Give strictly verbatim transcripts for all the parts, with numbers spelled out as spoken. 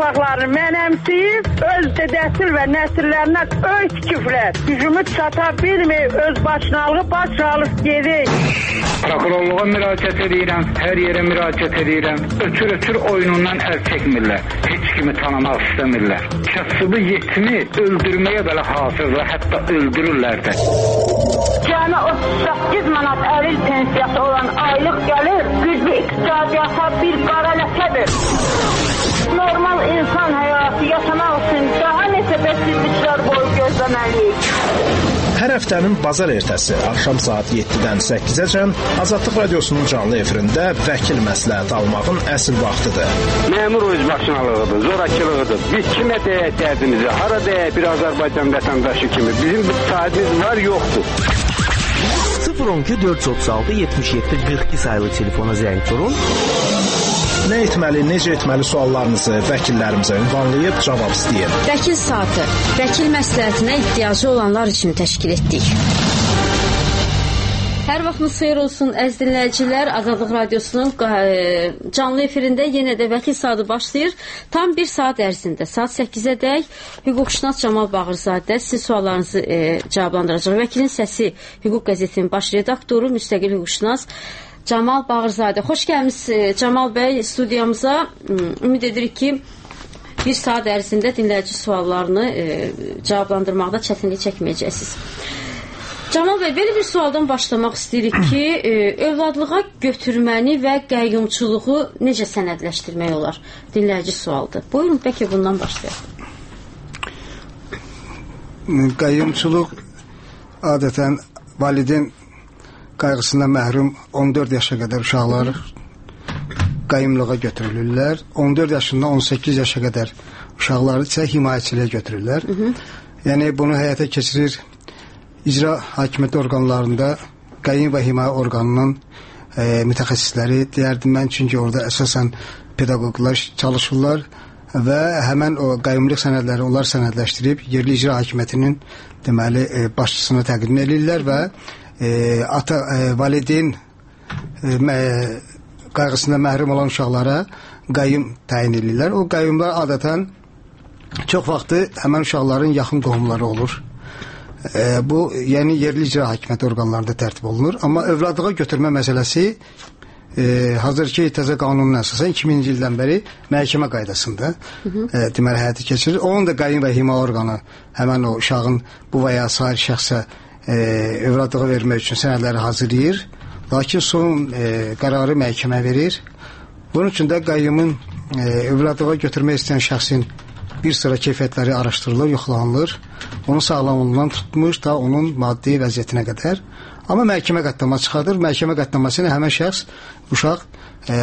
torpaqlarını mənəmsiyib, öz dədəsil və nəsillərinə öz küfrət, gücümüz çata bilməyib, öz başınalığı baş alıb gedik. Prokurorluğa müraciət edirəm, hər yerə müraciət edirəm. Ötür-ötür oyunundan əl çəkmirlər, heç kimi tanımaq istəmirlər. Kasıbı yetimi öldürməyə belə hazırlar, hətta öldürürlər də. Cəmi otuz səkkiz manat əril pensiyası olan aylıq gəlir, güclü iqtisadiyyata bir qara ləkədir. Normal insan həyatı yaşamaq üçün daha neçə bəsizliklər boyu gözləməliyik. Hər həftənin bazar ertəsi axşam saat yeddidən səkkizəcən Azadlıq Radiosunun canlı efirində vəkil məsləhət almağın əsl vaxtıdır. Məmur özbaşınalığıdır, zorakılığıdır. Biz kimə deyək dərdimizi, hara deyək bir Azərbaycan vətəndaşı kimi. Bizim bir sahibimiz var, yoxdur. sıfır on iki dörd yüz otuz altı yetmiş yeddi qırx iki sayılı telefona zəng vurun. Nə etməli, necə etməli suallarınızı vəkillərimizə ünvanlayıb cavab istəyin. Vəkil saatı, vəkil məsləhətinə ehtiyacı olanlar üçün təşkil etdik. Hər vaxtınız xeyir olsun, əziz dinləyicilər. Azadlıq Radiosunun canlı efirində yenə də vəkil saatı başlayır. Tam bir saat ərzində, saat səkkizədək hüquqşünas Camal Bağırzadə sizin suallarınızı e, cavablandıracaq. Vəkilin Səsi Hüquq qəzetinin baş redaktoru, müstəqil hüquqşünas Camal Bağırzadə. Xoş gəlmişsiniz Camal bəy studiyamıza. Ümid edirik ki, bir saat ərzində dinləyici suallarını e, cavablandırmaqda çətinlik çəkməyəcəksiniz. Camal bəy, belə bir sualdan başlamaq istəyirik ki, e, övladlığa götürməni və qəyyumçuluğu necə sənədləşdirmək olar? Dinləyici sualdır. Buyurun, bəlkə bundan başlayaq. Qəyyumçuluq adətən valideyn qayğısından məhrum on dörd yaşa qədər uşaqlar qayyumluğa götürülürlər. on dörd yaşından on səkkiz yaşa qədər uşaqları isə himayəçiliyə götürürlər. Hı -hı. Yəni bunu həyata keçirir icra hakimiyyəti orqanlarında qayyum və himayə orqanının e, mütəxəssisləri deyərdim mən, çünki orada əsasən pedaqoqlar çalışırlar və həmən o qayyumluq sənədləri onlar sənədləşdirib yerli icra hakimiyyətinin deməli e, başçısına təqdim edirlər və E, ata e, valideyn e, qayğısında məhrum olan uşaqlara qayyum təyin edirlər. O qayyumlar adətən çox vaxtı həmən uşaqların yaxın qohumları olur. E, bu yəni yerli icra hakimiyyəti orqanlarında tərtib olunur. Amma övladlığa götürmə məsələsi e, hazırki təzə qanunun əsasən iki minci ildən bəri məhkəmə qaydasında e, deməli həyata keçirilir. Onun da qayyum və himayə orqanı həmən o uşağın bu və ya sair şəxsə E, övladlığa vermək üçün sənədləri hazırlayır. Lakin son e, qərarı məhkəmə verir. Bunun üçün də qayyumun e, övladlığa götürmək istəyən şəxsin bir sıra keyfiyyətləri araşdırılır, yoxlanılır. Onun sağlamlığından tutmuş da onun maddi vəziyyətinə qədər. Amma məhkəmə qətnamə çıxardır. Məhkəmə qətnamasını həmən şəxs, uşaq e,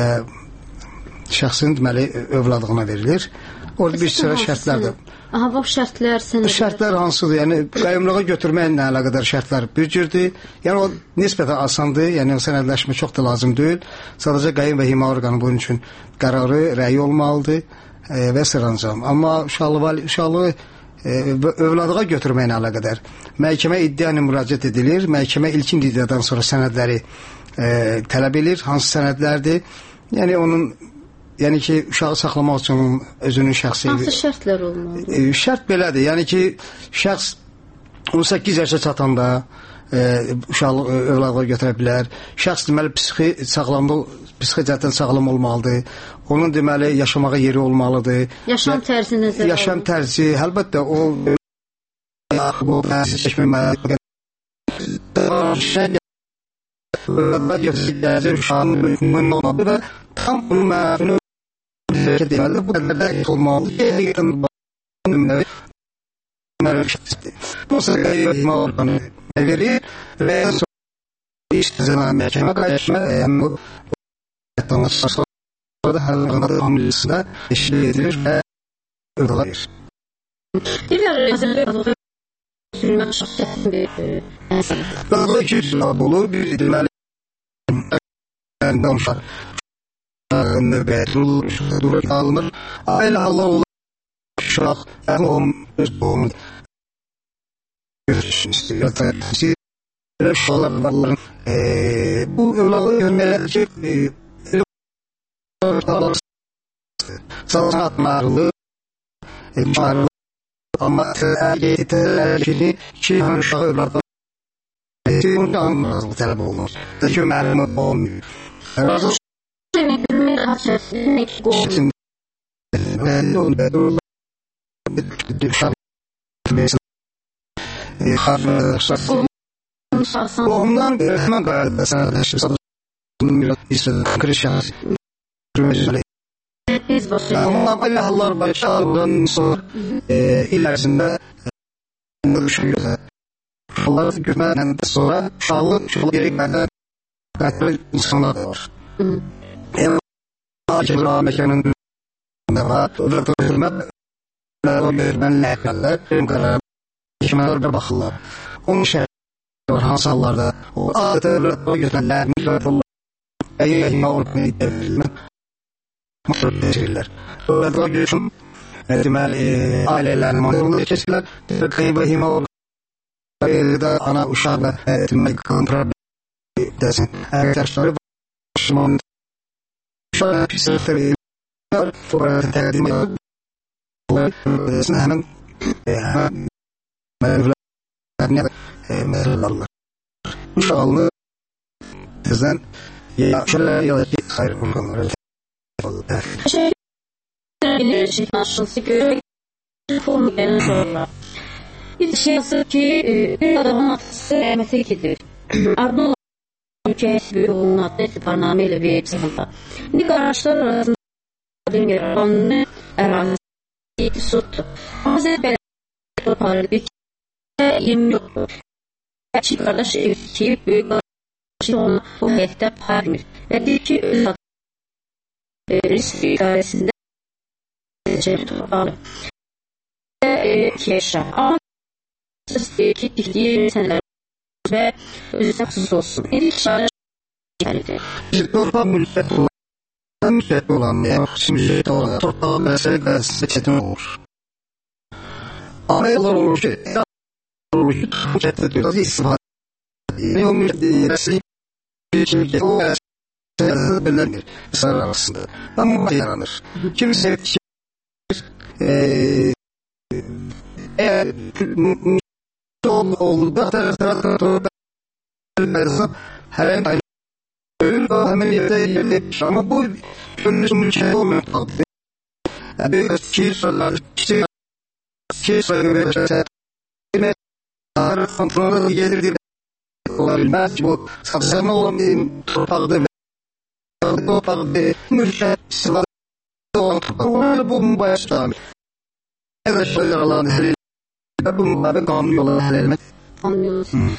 şəxsin deməli övladlığına verilir. Orada bir sıra şərtlərdir. Aha, bu şərtlər sənədlər. Şərtlər hansıdır? Yəni qayyumluğa götürməklə əlaqədar şərtlər bir cürdür. Yəni o nisbətən asandır. Yəni o sənədləşmə çox da lazım deyil. Sadəcə qayyum və himayə orqanı bunun üçün qərarı, rəyi olmalıdır e, və sırancam. Amma uşaqlığı uşaqlığı e, övladlığa götürməklə əlaqədar məhkəmə iddia ilə müraciət edilir. Məhkəmə ilkin iddiadan sonra sənədləri e, tələb edir. Hansı sənədlərdir? Yəni onun Yəni ki, uşağı saxlamaq üçün özünün şəxsi... Hansı şərtlər olmalıdır? E, şərt belədir. Yəni ki, şəxs on səkkiz yaşa çatanda e, uşaqlıq övladlığa götürə bilər. Şəxs deməli psixi sağlamlıq, psixi cəhətdən sağlam olmalıdır. Onun deməli yaşamağa yeri olmalıdır. Yaşam tərzi nəzərdə alınır. Yaşam tərzi, əlbəttə o bu çəkməməli. Tam bunun məfunu deməli bu qədər olmalıdır. Bu səbəyə imanı verir və sonra məhkəmə qayışma bu da hər qanada hamiləsində işlə edilir və ödəlir. Bir əzələ sürmək şəxsində Daha iki cavab olur. Bir deməli danışar. Nöbət durur alınır. Ailə Allah olur. Uşaq onun öz doğumu görüşün istiyor. Uşaqlar varların bu övladı görmələr ki, sağlığa atmarlı Amma yetirəkini ki, uşaq övladlar onu da anlamazlı tələb olunur. Ki, müəllimə olmuyor. Razı ondan hemen gayet sənədləşir. Krişan. Ama böyle hallar başlarından sonra ilerisinde görüşüyorlar. Onları görmeden sonra şahlı şahlı gerekmeden katil insanlar da var. Hem acaba mekanın da var. Öldürme öldürmen lehkaller. Hem kadar işmeler de bakırlar. Onun şey var hansallarda. O adeta öldürme götürürler. Mikrofonlar. Eyyeyine ortaya gidebilirler. Mahsulleşirler. Öğretmen görüşüm deməli ailələrin onları keçirlər. Qeybəhimə o da ana uşaqla demək kontrol edəsin. Arkadaşları başımın uşaq psikoloji sonra təqdim edilsin həmin mərhələrinə mərhələlər. Uşaqlı tezdən yaxşılar ya da xeyir qullanır. Şey, enerjik aşılsı görmek formüllerini sonra. Bir şey yazır ki, bir adamın atısı rəhmətə gedir. Ardı olan ülkəsi böyük onun adlı etibarnamə ilə verib sınırda. İndi qardaşlar arasında demir anını ərazisi sutdu. Azər belə toparlı bir yem yoktu. Həki qardaş ev tikib, böyük qardaşı onu bu həyətdə parmir. Və deyir ki, öz adı risk idarəsində cəb torpağı iki yaşa. Amma istəyir ki, dikdiyi sənələr və özünə xüsus olsun. İlk şarj gəlidir. Torpaq mülkət olan, mülkət olan, mülkət olan, torpağı məsələ qəzəsi çətin olur. Amma yollar olur ki, olur ki, mülkətdə biraz istifadə edir. O mülkətdə o belirlenir insanlar arasında. Ama yaranır. Kimse eğer oldu da her en hemen yerde ama bu gönlümün şey olmuyor. Yani ki sorular ki ki sorular ne kontrolü gelir olabilmez bu sapsama olan bir torpakta torpakta mülkiyet sıvı olan bu başlar. Evet şöyle Allah'ın helal bunları kanun yoluna helalmek. Anlıyorsun.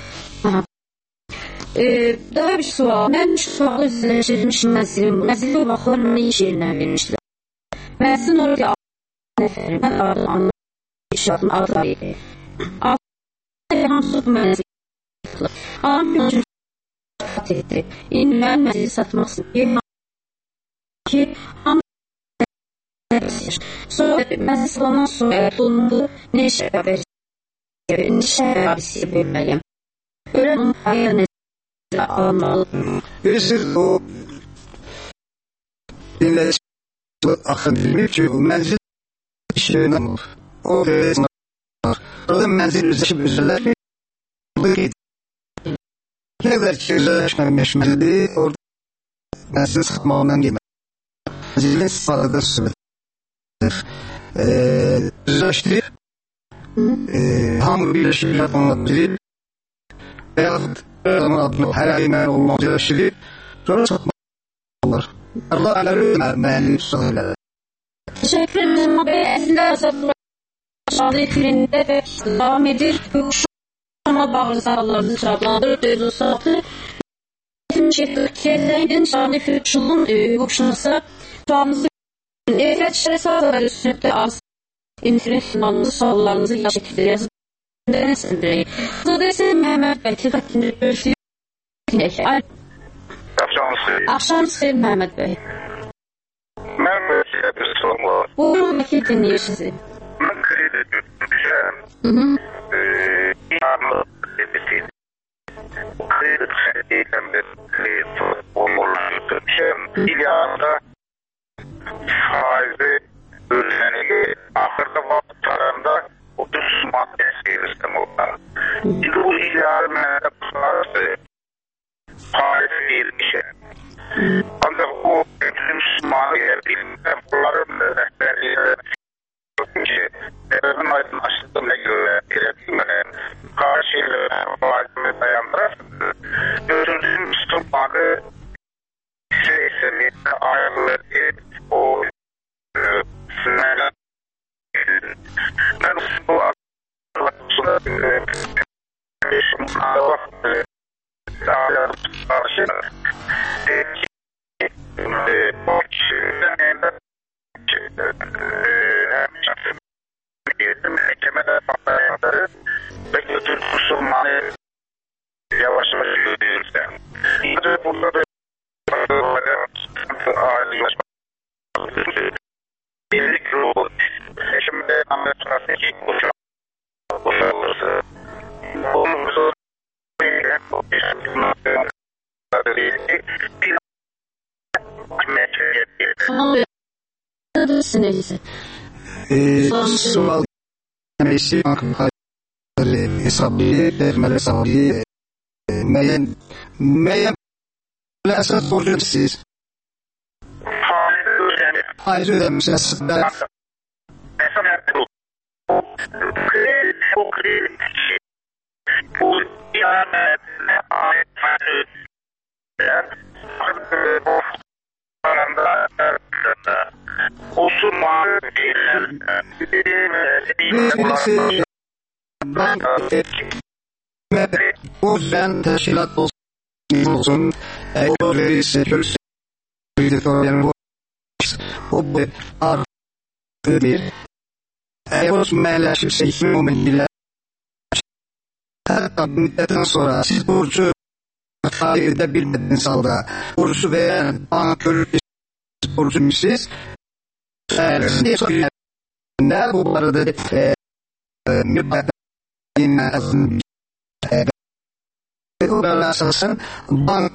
Ee, daha bir sual. Ben şu sualı üzerleştirmişim məzilin. Məzilin o vaxtlar nə iş yerindən vermişlər. Məzilin orada nəfərim. Mən adı anladım. İşadım adı var idi. Adı hamısı bu mənzil. Ağam gözüm satı etdi. İndi mən mənzili satmasın. Ki hamı sonra mənzil satılan sonra bulundu. Ne işe haber ne işe habisi bölmeliyim. Öyle onun hayır ne almalı. Birisi o dinle akıl bilmiyor ki menzil işlerinden olur. O öğretmen var. Orada menzil üzleşip üzerler. Ne kadar ki üzerleşmemiş menzili orada menzil satmağından gelmez. Menzilin sağladığı süredir. Üzleştirip hamur birleşip yapılabilir. Veyahut zaman adını her ayından olmaz üzleştirip sonra satmalar. Allah aları mühendisliği söyler. Teşekkür ederim abi. Əslində Azadlı aşağıda efirində və devam edir. Ama bağlı sağlarını çarplandırır. Dözü saatı. Türkiye'den aşağıda efir şunun hukukşunasa sualınızı evet şeresalar üstünde az internet finalınızı suallarınızı yaş şekilde yazıp denesindir. Zaten Mehmet Bey tıkatını görsün. Akşam size Mehmet Bey. Mehmet Bey'e bir sorum var. Buyurun Bekir dinliyor sizi. Ben kredi tutmuşum. İnanlı kredi. Kredi krediyle bir kredi olmalarını tutmuşum. İlyas'ta faizi ödenili ahırda vakit birlik ruhu şimdi Amerika'daki boşalırsa onun Sual Messi hesabı vermeli hesabı meyen meyen esas borcu siz hayır ödemişsiniz ben birisi bank o ben teşkilat olsun o birisi görüşürüz o bir artı bir Eros meyleşirse momentiyle her müddetten sonra siz borcu takip edebilmediğiniz halde borcu veren bankör borcu siz ne bu arada müddetten esasen bank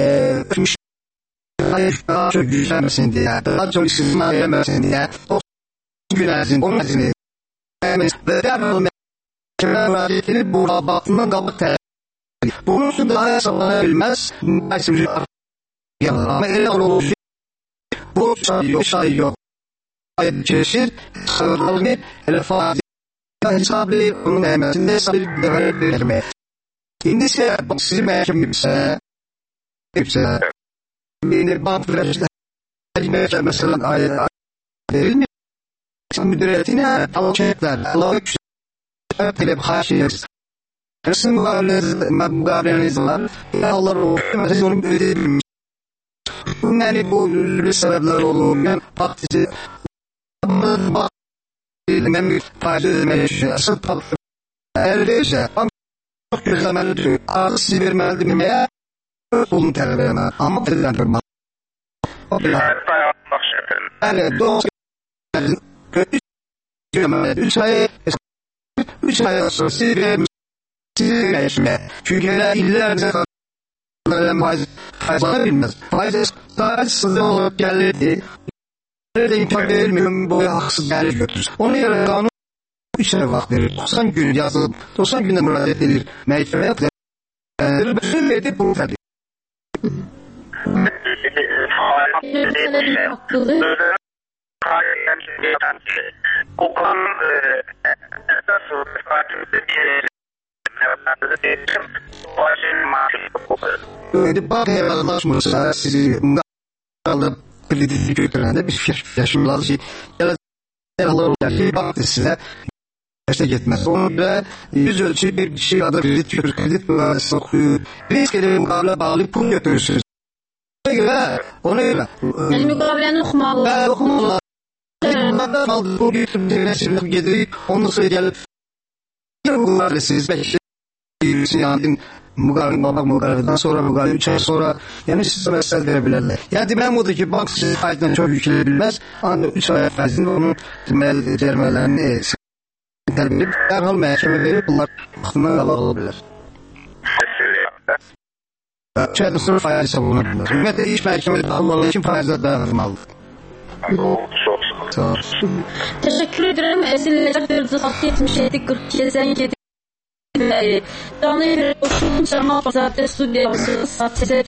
daha çok güçlenmesin diye daha çok istismar edilmesin diye günersin onun için ve derhal mevcutiyetini bu rabatından kabuk tercih bunun için daha hesaplanabilimez ama ele olur bu şey yok şey yok çeşit sınırlarını ele faiz hesabı onun emresinde hesabı verme şimdi ise sizi meşhum gibise gibise beni bank flaşlar mesela ayet verilmiyor müdüriyetine alacaklar Allah'a öptülüp haşiyet Resim mukaveleniz var Allah ruhu siz onu ödeyebilmiş yani bu sebepler olur yani partisi bak ben fayda ödemeye asıl tatlı erdeyse çok gözlemeli ağzı vermeli demeye olun terörüne ama terörüne yani doğru üç ay üç ay sonra sizin sizin çünkü illerce faiz faiz bilmez faiz daha sızı olup geldi nerede imkan verilmiyor bu haksız geldi götürür onu yerine kanun üç ay vakit verir doksan gün yazılıp doksan günde müracaat edilir meclise yapılır bütün verdi bu tabi o kanun esas öyle bak yaralaşmışsa sizi alıp kritik götürende bir yaşımlar şey yaralar ki baktı size işte gitmez onu da yüz ölçü bir şey adı kritik kritik sokuyor riskleri mukabele bağlı pul götürürsünüz ona göre ona göre yani mukabelenin okumalı ben okumalı bunlardan aldı bu bir devletçilik getirip onu söyleyelim bunlar siz beş yani mukabele baba mukabeleden sonra mukabele üç ay sonra yani size mesele verebilirler yani ben buradaki bank sizi faizden çok yükleyebilmez ancak üç ay faizinde onun temel cermelerini terbilip derhal mahkeme verip bunlar aklından alabilir çaydan sonra faiz savunabilir ve de iş mahkemede almalı için faizler dağıtmalı teşekkür ederim esinler dört yetmiş yedi kırk seksen yedi Canlı bir koşulun Cemal Pazar'da stüdyası saat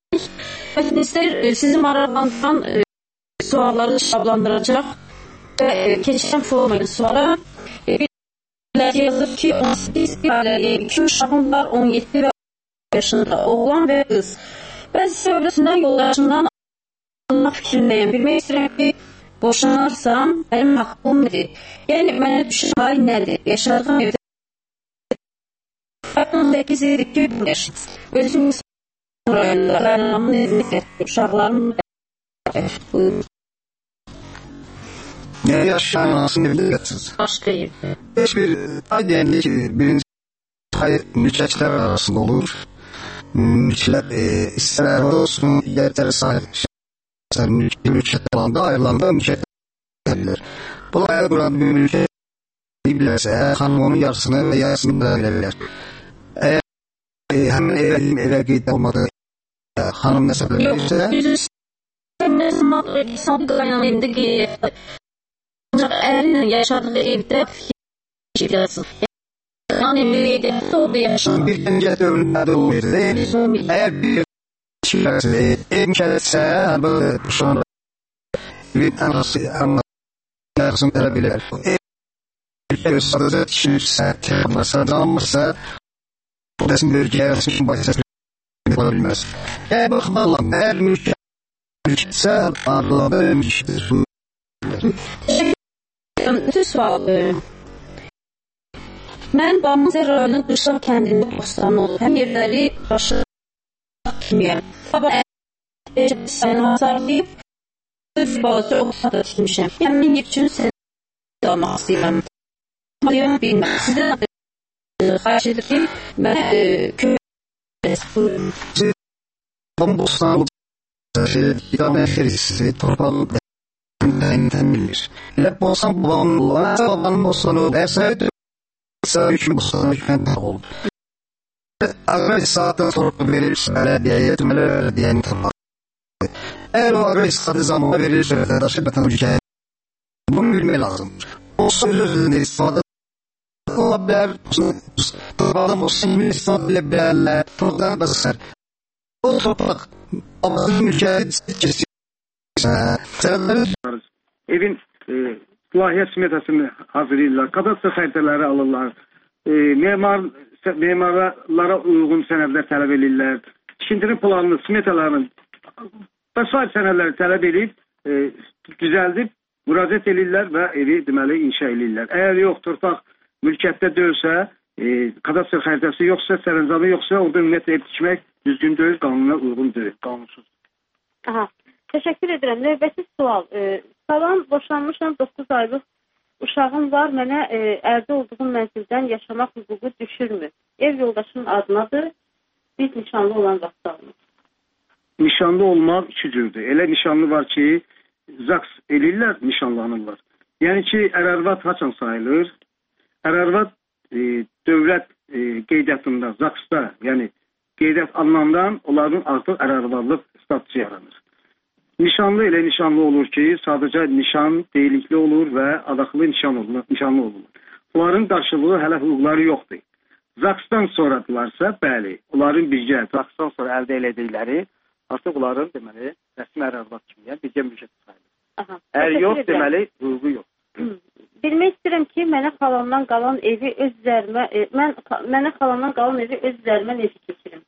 sizin arabandan sualları cevaplandıracak ve geçen formayı sonra yazıp ki on sekiz iki uşağım var on yedi yaşında oğlan ve kız ben size öylesinden yoldaşından anlamak fikrindeyim bilmek istedim ki boşanarsam benim hakkım nedir yani bana düşen hal nedir yaşadığım evde on sekiz iki yaş özüm sorarlarımın izniyle uşaklarım ne yaşamasını bilirsiniz başkayım hiçbir aydenli ki birinci hayır müçekler arasında olur müçekler e, ister olsun yeter sahip mülkiyyət alanda, ayrılanda mülkiyyət edilir. Bunlar əgər burada bir mülkiyyət bilərsə, xanım onun yarısını və yarısını da verə bilər. Əgər e, həmin evə, evə qeyd olmadı, e, xanım nəsə bilirsə... Yox, nə zaman hesabı qaynan evində qeyd ancaq ərlə yaşadığı evdə fikir yazsın. Yəni qeyd etsə, o da yaşasın. Bir gəncət dövründə o verdi. Əgər bir kişilərsə, ev müşəhətsə, əlbəttə, şu anda bir ən rası, ən rası verə bilər. Ev sadəcə kişilərsə, texnilərsə, canlanmırsa, o desin bölgəyə rəsmin başlasını ola bilməz. Əgər baxmalım, əgər mülkətsə, arqılanda mülkətdir. Ötü sual. Mən Bamızər rayonunun Qırşaq kəndində bostanı olub. Həm yerləri başı kimiyəm. Baba səni hasarlayıb, öz balaca oxuda tutmuşam. Yəni, mən üçün səni almaq istəyirəm. Alıyam bilməm. Sizdən xahiş edir ki, mən köy Bam bostanı olub, iqamə xerisi, torpağı təminlir. Elə bostan babamın olub, babamın bostanı olub, əsədir. Hüküm bostanı hükümdən olub. Aqra saatdan sonra verilirsə, bələdiyyəyə, tümələ deyəni torpağı. Əgər o aqra saatı zamanı verilirsə, vətəndaşı vətən ülkəyə, bunu bilmək lazımdır. O söz özündə istifadə ola bilər, torpaqdan bostanı istifadə bilə bilərlər, torpaqdan basar. O torpaq, abazın ülkəyə kesilirsə, evin e, layihə smetasını hazırlayırlar, kadastro xəritələri alırlar, e, memar, memarlara uyğun sənədlər tələb edirlər, tikintinin planını, smetalarını və sair sənədləri tələb edib, e, düzəldib, müraciət edirlər və evi deməli inşa edirlər. Əgər yox, torpaq mülkiyyətdə deyilsə, e, kadastro xəritəsi yoxsa, sərəncamı yoxsa, orada ümumiyyətlə ev tikmək düzgün deyil, qanuna uyğun deyil, qanunsuz. Aha, təşəkkür edirəm. Növbəti sual. E, Salam, boşanmışam, doqquz aylıq uşağım var, mənə e, əldə olduğum mənzildən yaşamaq hüququ düşürmü? Ev yoldaşının adınadır, biz nişanlı olan vaxt alınır. Nişanlı olmaq iki cürdür. Elə nişanlı var ki, zaks eləyirlər, nişanlanırlar. Yəni ki, ər-arvad haçan sayılır? Ər-arvad e, dövlət e, qeydiyyatında, zaksda, yəni qeydiyyat alınandan onların artıq ər-arvadlıq statusu yaranır. Nişanlı elə nişanlı olur ki, sadəcə nişan deyilikli olur və adaxlı nişan olur, nişanlı olur. Onların qarşılığı hələ hüquqları yoxdur. Zaksdan sonradılarsa, bəli, onların birgə, zaksdan sonra əldə elədikləri artıq onların deməli, rəsmi ər-arvad kimi, yəni birgə mülkiyyət sayılır. Əgər yox, deməli, hüququ yox. Bilmək istəyirəm ki, mənə xalamdan qalan evi öz üzərimə, e, mən, mənə xalamdan qalan evi öz üzərimə necə keçirim?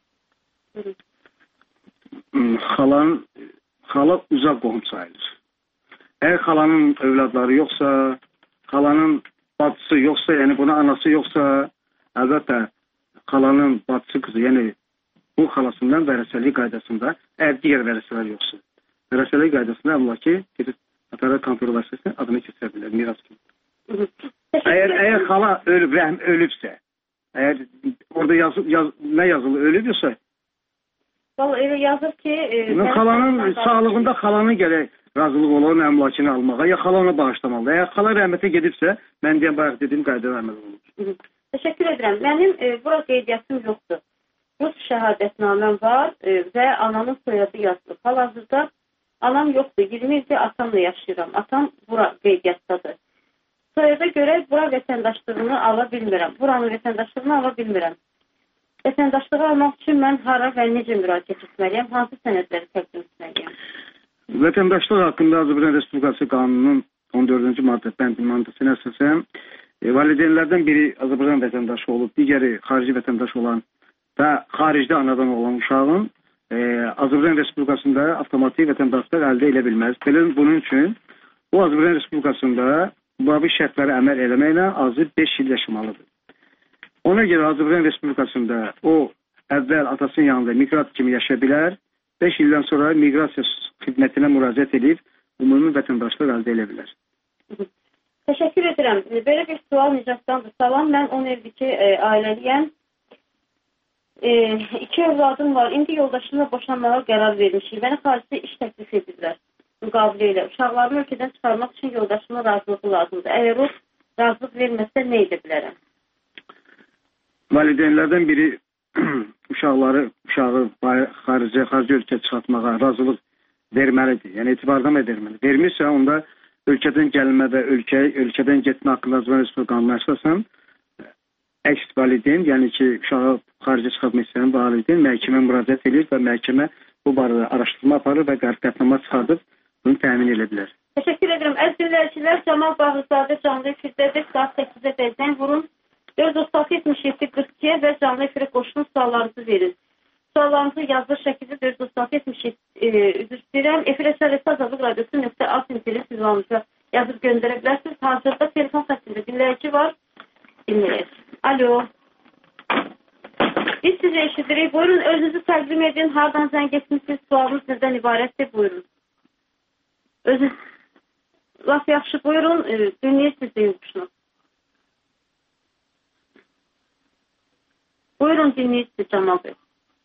Xalan Xala uzaq qohum sayılır. Əgər xalanın övladları yoxsa, xalanın bacısı yoxsa, yəni buna anası yoxsa, əlbəttə xalanın bacısı qızı, yəni bu xalasından vərəsəlik qaydasında, əgər digər vərəsələr yoxsa, vərəsəlik qaydasında əmla ki, Qatar kontrol vərsəsində adını keçirə bilər, miras kimi. Əgər, əgər xala ölüb, rəhm ölübsə, əgər orada yazı, yaz, nə yazılı ölübsə, Vallahi elə yazır ki... E, xalanın sağlığında xalanın gərək razılıq olan əmlakini almağa, ya xala ona bağışlamalı. Əgər xala rəhmətə gedibsə, mən deyəm, bayaq dediyim qaydada əməl olunur. Təşəkkür edirəm. Mənim e, bura qeydiyyatım yoxdur. Rus şəhadətnaməm var e, və anamın soyadı yazılır. Hal-hazırda anam yoxdur. iyirmi ildir atamla yaşayıram. Atam bura qeydiyyatdadır. Soyada görə bura vətəndaşlığını ala bilmirəm. Buranın vətəndaşlığını ala bilmirəm. Vətəndaşlığı almaq üçün mən hara və necə müraciət etməliyəm? Hansı sənədləri təqdim etməliyəm? Vətəndaşlıq haqqında Azərbaycan Respublikası qanunun on dördüncü maddə bəndi maddəsinə əsasən e, valideynlərdən biri Azərbaycan vətəndaşı olub, digəri xarici vətəndaş olan və xaricdə anadan olan uşağın e, Azərbaycan Respublikasında avtomatik vətəndaşlıq əldə edə bilməz. Belə bunun üçün o Azərbaycan Respublikasında bu şərtlərə əməl eləməklə azı beş il yaşamalıdır. Ona görə Azərbaycan Respublikasında o əvvəl atasının yanında miqrat kimi yaşaya bilər, beş ildən sonra miqrasiya xidmətinə müraciət edib ümumi vətəndaşlıq əldə edə bilər. Təşəkkür edirəm. Belə bir sual Nicatdandır. Salam, mən on ildir ki, e, ailəliyəm. E, iki övladım var. İndi yoldaşımla boşanmağa qərar vermişik. Mənə xaricdə iş təklif edirlər. müqabililə ilə uşaqlarını ölkədən çıxarmaq üçün yoldaşımın razılığı lazımdır. Əgər o razılıq verməsə nə edə bilərəm? Valideynlərdən biri uşaqları, uşağı xaricə, xarici ölkəyə çıxartmağa razılıq verməlidir. Yəni etibardan verməlidir. Vermirsə, onda ölkədən gəlmə və ölkə, ölkədən getmə haqqında Azərbaycan Respublikası qanununa əsasən əks valideyn, yəni ki, uşağı xaricə çıxartmaq istəyən valideyn məhkəməyə müraciət edir və məhkəmə bu barədə araşdırma aparır və qətnamə çıxardıb bunu təmin edə bilər. Təşəkkür edirəm. Əziz dinləyicilər, Camal Bağırzadə canlı efirdədir. Saat səkkizə dəzən vurun. dörd yüz otuz yetmiş yeddi qırx ikiyə və canlı efirə qoşulun suallarınızı verin. Suallarınızı yazılı şəkildə dörd yüz otuz yetmiş yeddi üzr istəyirəm. Efirə şərəsi Azadlıq Radiosu nöqtə alt internet ünvanınıza yazıb göndərə bilərsiniz. Hazırda telefon xəttində dinləyici var. Dinləyək. Alo. Biz sizi eşidirik. Buyurun, özünüzü təqdim edin. Hardan zəng etmişsiniz? Sualınız nədən ibarətdir? Buyurun. Özünüz laf yaxşı. Buyurun, dinləyirsiniz deyin quşunu. Buyurun, dinləyirsiniz Camal Bey.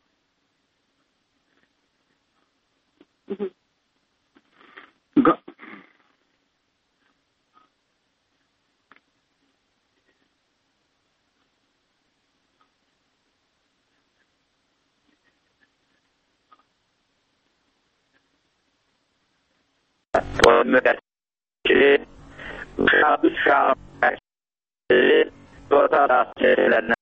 müddətçili uşaq uşaq fotoğrafçılarına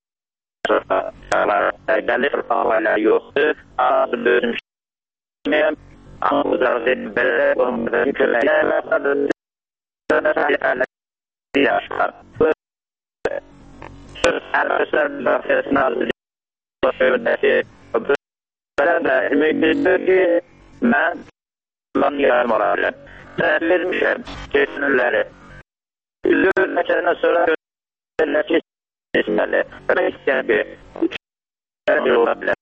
gəlir, ağalar yoxdur. Ağzı bölmüşməyəm. Ağızlarını belə olmadan köməklər yaşlar. Arkadaşlar müdafiəsi nazirliyi hörməti belə də ümidlidir ki, mən lan yarım olarım. Səhət vermişəm keçinirləri. Üzür məsələdən sonra görürlər ki, İsməli, mən istəyən bir ola bilər.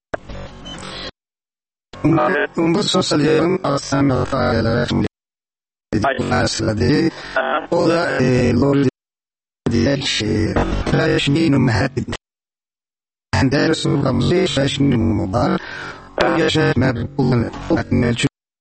Bu sosial yayın aslında ailələr kimi məsələdir. O da Lori deyək ki, rəşinin mühəbbət. Həndə Resulullah rəşinin var. O yaşayıb kullanır.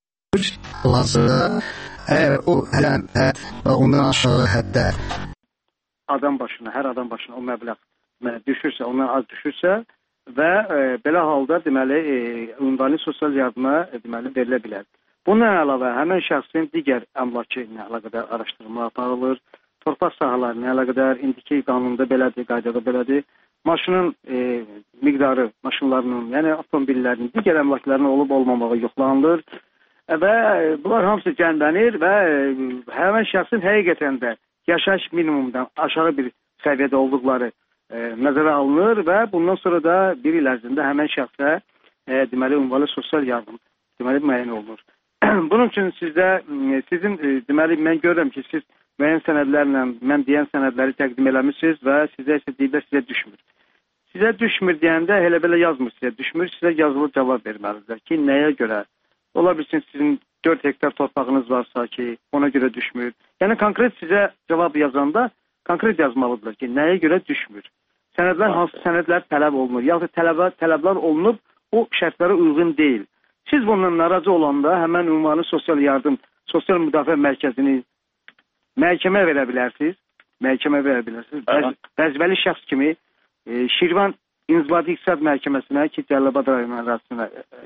Lazıda əgər o hələn hət və ondan aşağı həddə adam başına, hər adam başına o məbləğ düşürsə, ondan az düşürsə və e, belə halda deməli e, ünvani sosial yardıma e, deməli verilə bilər. Bundan əlavə həmin şəxsin digər əmlakı ilə əlaqədar araşdırma aparılır. Torpaq sahələri ilə əlaqədar indiki qanunda belədir, qaydada belədir. Maşının e, miqdarı, maşınlarının, yəni avtomobillərinin, digər əmlaklarının olub olmamağı yoxlanılır. Və bunlar hamısı cənlənir və həmin şəxsin həqiqətən də yaşayış minimumdan aşağı bir səviyyədə olduqları e, nəzərə alınır və bundan sonra da bir il ərzində həmin şəxsə e, deməli ünvanlı sosial yardım deməli müəyyən olunur. Bunun üçün sizdə sizin e, deməli mən görürəm ki, siz müəyyən sənədlərlə mən deyən sənədləri təqdim eləmisiniz və sizə isə deyirlər sizə düşmür. Sizə düşmür deyəndə elə belə yazmır sizə düşmür, sizə yazılı cavab verməlidirlər ki, nəyə görə? Ola bilsin sizin dörd hektar torpağınız varsa ki, ona görə düşmür. Yəni konkret sizə cavab yazanda konkret yazmalıdırlar ki, nəyə görə düşmür. Sənədlər hansı sənədlər tələb olunur, yaxud tələbə, tələblər olunub, o şərtlərə uyğun deyil. Siz bundan narazı olanda həmən ünvanı sosial yardım, sosial müdafiə mərkəzini məhkəmə verə bilərsiniz. Məhkəmə verə bilərsiniz. Vəz, vəzifəli şəxs kimi e, Şirvan İnzibati İqtisad Məhkəməsinə ki, Cəlilabad rayonu ərazisində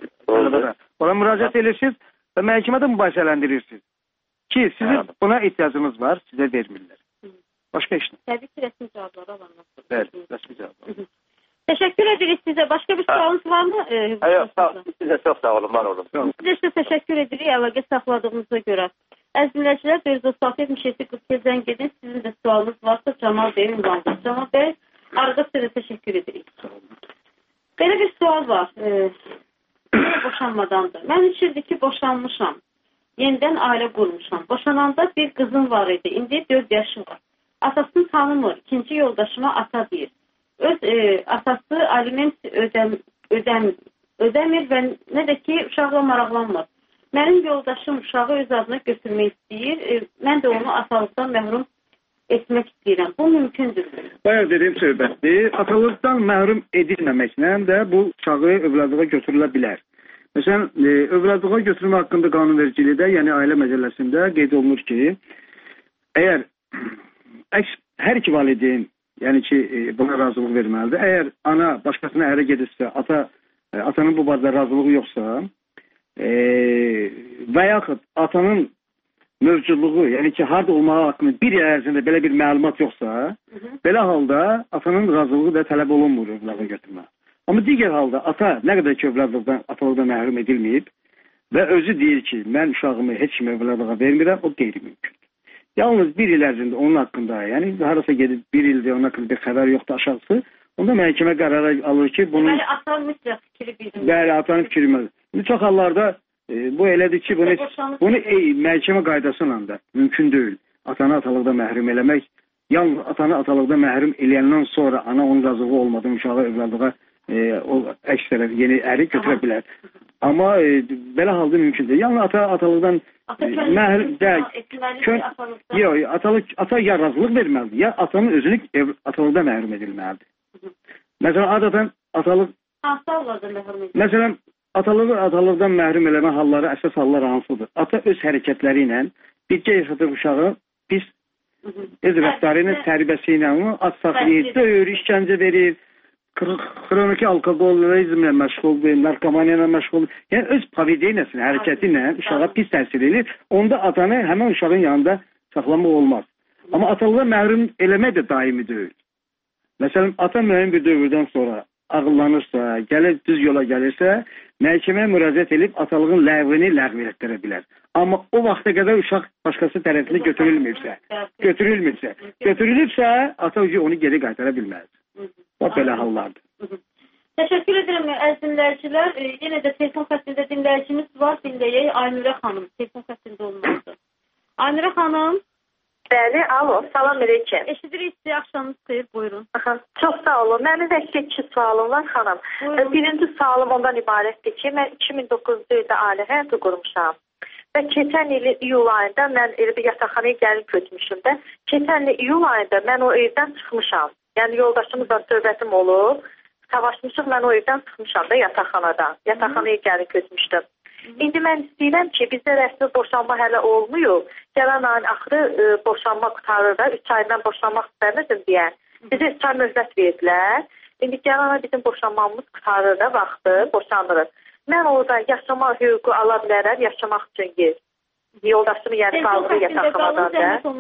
ora müraciət edirsiniz və məhkəmədə mübahisələndirirsiniz ki, sizin buna ehtiyacınız var, sizə vermirlər. Başqa iş nə? Təbii ki, rəsmi cavabları alanlar. Bəli, rəsmi cavabları. Təşəkkür edirik sizə. Başqa bir sualınız var mı? Yox, sağ olun. Sizə çox sağ olun, var olun. Sizə isə təşəkkür edirik əlaqə saxladığınıza görə. Əziz dinləyicilər, dörd yüz otuz yetmiş yeddi qırx iki zəng edin. Sizin də sualınız varsa Camal Bey ünvandır. Camal Bey, arada sizə təşəkkür edirik. Belə bir sual var. E, boşanmadandır. Mən üç ildir ki, boşanmışam. Yenidən ailə qurmuşam. Boşananda bir qızım var idi. İndi dörd yaşı var. Atasını tanımır. İkinci yoldaşıma ata deyir. Öz e, atası aliment ödəm, ödəm, ödəmir və nə də ki, uşaqla maraqlanmır. Mənim yoldaşım uşağı öz adına götürmək istəyir. E, mən də onu atalıqdan məhrum etmək istəyirəm. Bu mümkündür. Bayaq dediyim söhbətdir. Atalıqdan məhrum edilməməklə də bu uşağı övladlığa götürülə bilər. Məsələn, e, övladlığa götürmə haqqında qanunvericilikdə, yəni ailə məcəlləsində qeyd olunur ki, əgər əks, hər iki valideyn, yəni ki, e, buna razılıq verməlidir. Əgər ana başqasına ərə gedirsə, ata e, atanın bu barədə razılığı yoxsa, e, və yaxud atanın mövcudluğu, yəni ki, harda olmağı haqqında bir il ərzində belə bir məlumat yoxsa, hı -hı. belə halda atanın razılığı da tələb olunmur övladlığa götürmə. Amma digər halda ata nə qədər ki övladlıqdan, atalıqdan məhrum edilməyib və özü deyir ki, mən uşağımı heç kimə övladlığa vermirəm, o qeyri-mümkün. Yalnız bir il ərzində onun haqqında, yəni harasa gedib bir ildə onun haqqında bir xəbər yoxdur aşağısı, onda məhkəmə qərarı alır ki, bunun... Bəli, atanın mütləq fikri bilmir. Bəli, atanın fikri bilmir. Çox hallarda e, bu elədir ki, bunu, bunu e, məhkəmə qaydasıyla da mümkün deyil. Atanı atalıqda məhrum eləmək, yalnız atanı atalıqda məhrum eləyəndən sonra ana onun razılığı olmadan uşağı övladlığa E, o əks tərəf yeni əri götürə bilər. Amma e, belə halda mümkündür. Yalnız ata atalıqdan ata e, məhrum deyil. Yox, atalıq ata ya razılıq verməlidir, ya atanın özünü ev, atalıqdan məhrum edilməlidir. Məsələn, adətən atalıq Məsələn, atalığı atalıqdan məhrum eləmə halları əsas hallar hansıdır? Ata öz hərəkətləri ilə bircə yaşadığı uşağı pis öz rəftarı ilə, tərbiyəsi ilə onu ad saxlayır, döyür, işgəncə verir. Xroniki alkoholizmlə məşğuldur, narkomaniya ilə məşğuldur. Yəni öz pavideniyasının hərəkəti ilə uşağa pis təsir edir. Onda atanı həmin uşağın yanında saxlamaq olmaz. Amma atalığa məhrum eləmək də daimi deyil. Məsələn, ata müəyyən bir dövrdən sonra ağıllanırsa, gəlir düz yola gəlirsə, məhkəməyə müraciət edib atalığın ləğvini ləğv etdirə bilər. Amma o vaxta qədər uşaq başqası tərəfindən götürülmürsə, götürülmürsə, götürülübsə, ata onu geri qaytara bilməz. Bax belə hallardır. Təşəkkür edirəm əziz dinləyicilər. E, yenə də telefon xəttində dinləyicimiz var. Dinləyək Aynurə xanım. Telefon xəttində olmalıdır. Aynurə xanım. Bəli, alo, salam aleyküm. Eşidirik sizi, axşamınız xeyir, buyurun. Aha, çox sağ olun. Mənim vəssə iki sualım var xanım. Buyurun. Birinci sualım ondan ibarətdir ki, mən iki min doqquzuncu ildə ailə həyatı qurmuşam. Və keçən ilin iyul ayında mən elə bir yataqxanaya gəlib kötmüşüm də. Keçən il iyul ayında mən o evdən çıxmışam. Yəni yoldaşımızla söhbətim olub, savaşmışıq, mən o evdən çıxmışam da yataqxanadan. Yataqxanaya gəlib kötmüşdüm. İndi mən istəyirəm ki, bizdə rəsmi boşanma hələ olmuyor. Gələn ayın axırı e, boşanma qutarır da, üç aydan boşanmaq istəmirdim deyən. Bizə üç ay möhlət verdilər. İndi gələn ay bizim boşanmamız qutarır da vaxtı, boşanırıq. Mən orada yaşama hüququ ala bilərəm, yaşamaq üçün yer. Yoldaşımı yəni qaldığı yataqxanadan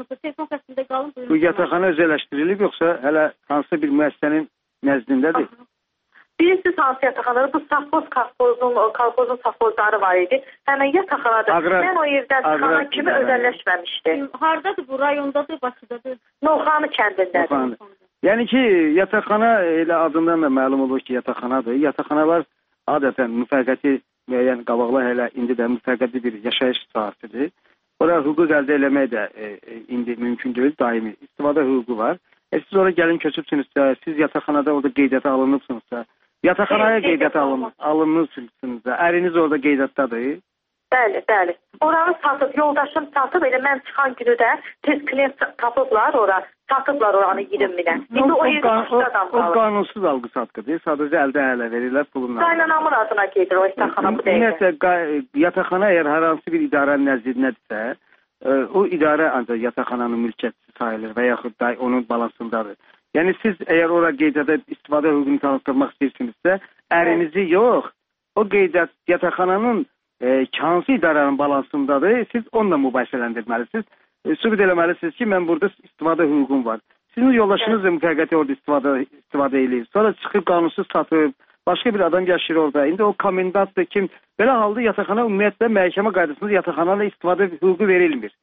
da. Bu yataqxana özəlləşdirilib, yoxsa hələ hansısa bir müəssisənin nəzdindədir? Birisi hansı yataqxanada, bu safboz kolxozun, kolxozun safbozları var idi. Həmin yataqxanada mən o evdən çıxana kimi özəlləşməmişdi. Hardadır bu, rayondadır, Bakıdadır? Novxanı kəndindədir. Yəni ki, yataqxana elə adından da məlum olur ki, yataqxanadır. Yataqxanalar adətən müvəqqəti müəyyən qabaqlar hələ indi də müvəqqəti bir yaşayış sahəsidir. Ora hüquq əldə eləmək də e, e, indi mümkün deyil, daimi istifadə hüququ var. E, siz oraya gəlin köçübsünüzsə, siz yataqxanada orada qeydiyyata alınıbsınızsa, yataqxanaya qeydiyyata alın, alınırsınızsa, əriniz orada qeydiyyatdadır. Bəli, bəli. Oranı satıb, yoldaşım satıb, elə mən çıxan günü də tez klient tapıblar ora, satıblar oranı iyirmi minə. İndi o yerdə adam qalır. O qanunsuz alqı satqıdır, sadəcə əldən ələ verirlər pulunla. Qaynanamın adına gedir o yataqxana bu dəqiqə. Ümumiyyətlə, yataqxana əgər hər hansı bir idarənin nəzdindədirsə, o idarə ancaq yataqxananın mülkiyyətçisi sayılır və yaxud da onun balansındadır. Yəni siz əgər ora qeydiyyata istifadə hüququnu tanıtdırmaq istəyirsinizsə, ərinizi yox, o qeydiyyat yataqxananın e, hansı idarənin balansındadır, siz onunla mübahisələndirməlisiniz. E, sübut eləməlisiniz ki, mən burada istifadə hüququm var. Sizin yoldaşınız da müvəqqəti orada istifadə, istifadə edir. Sonra çıxıb qanunsuz satıb, başqa bir adam yaşayır orada. İndi o komendantdır kim? Belə halda yataqxana ümumiyyətlə məhkəmə qaydasında yataqxanayla istifadə hüququ verilmir.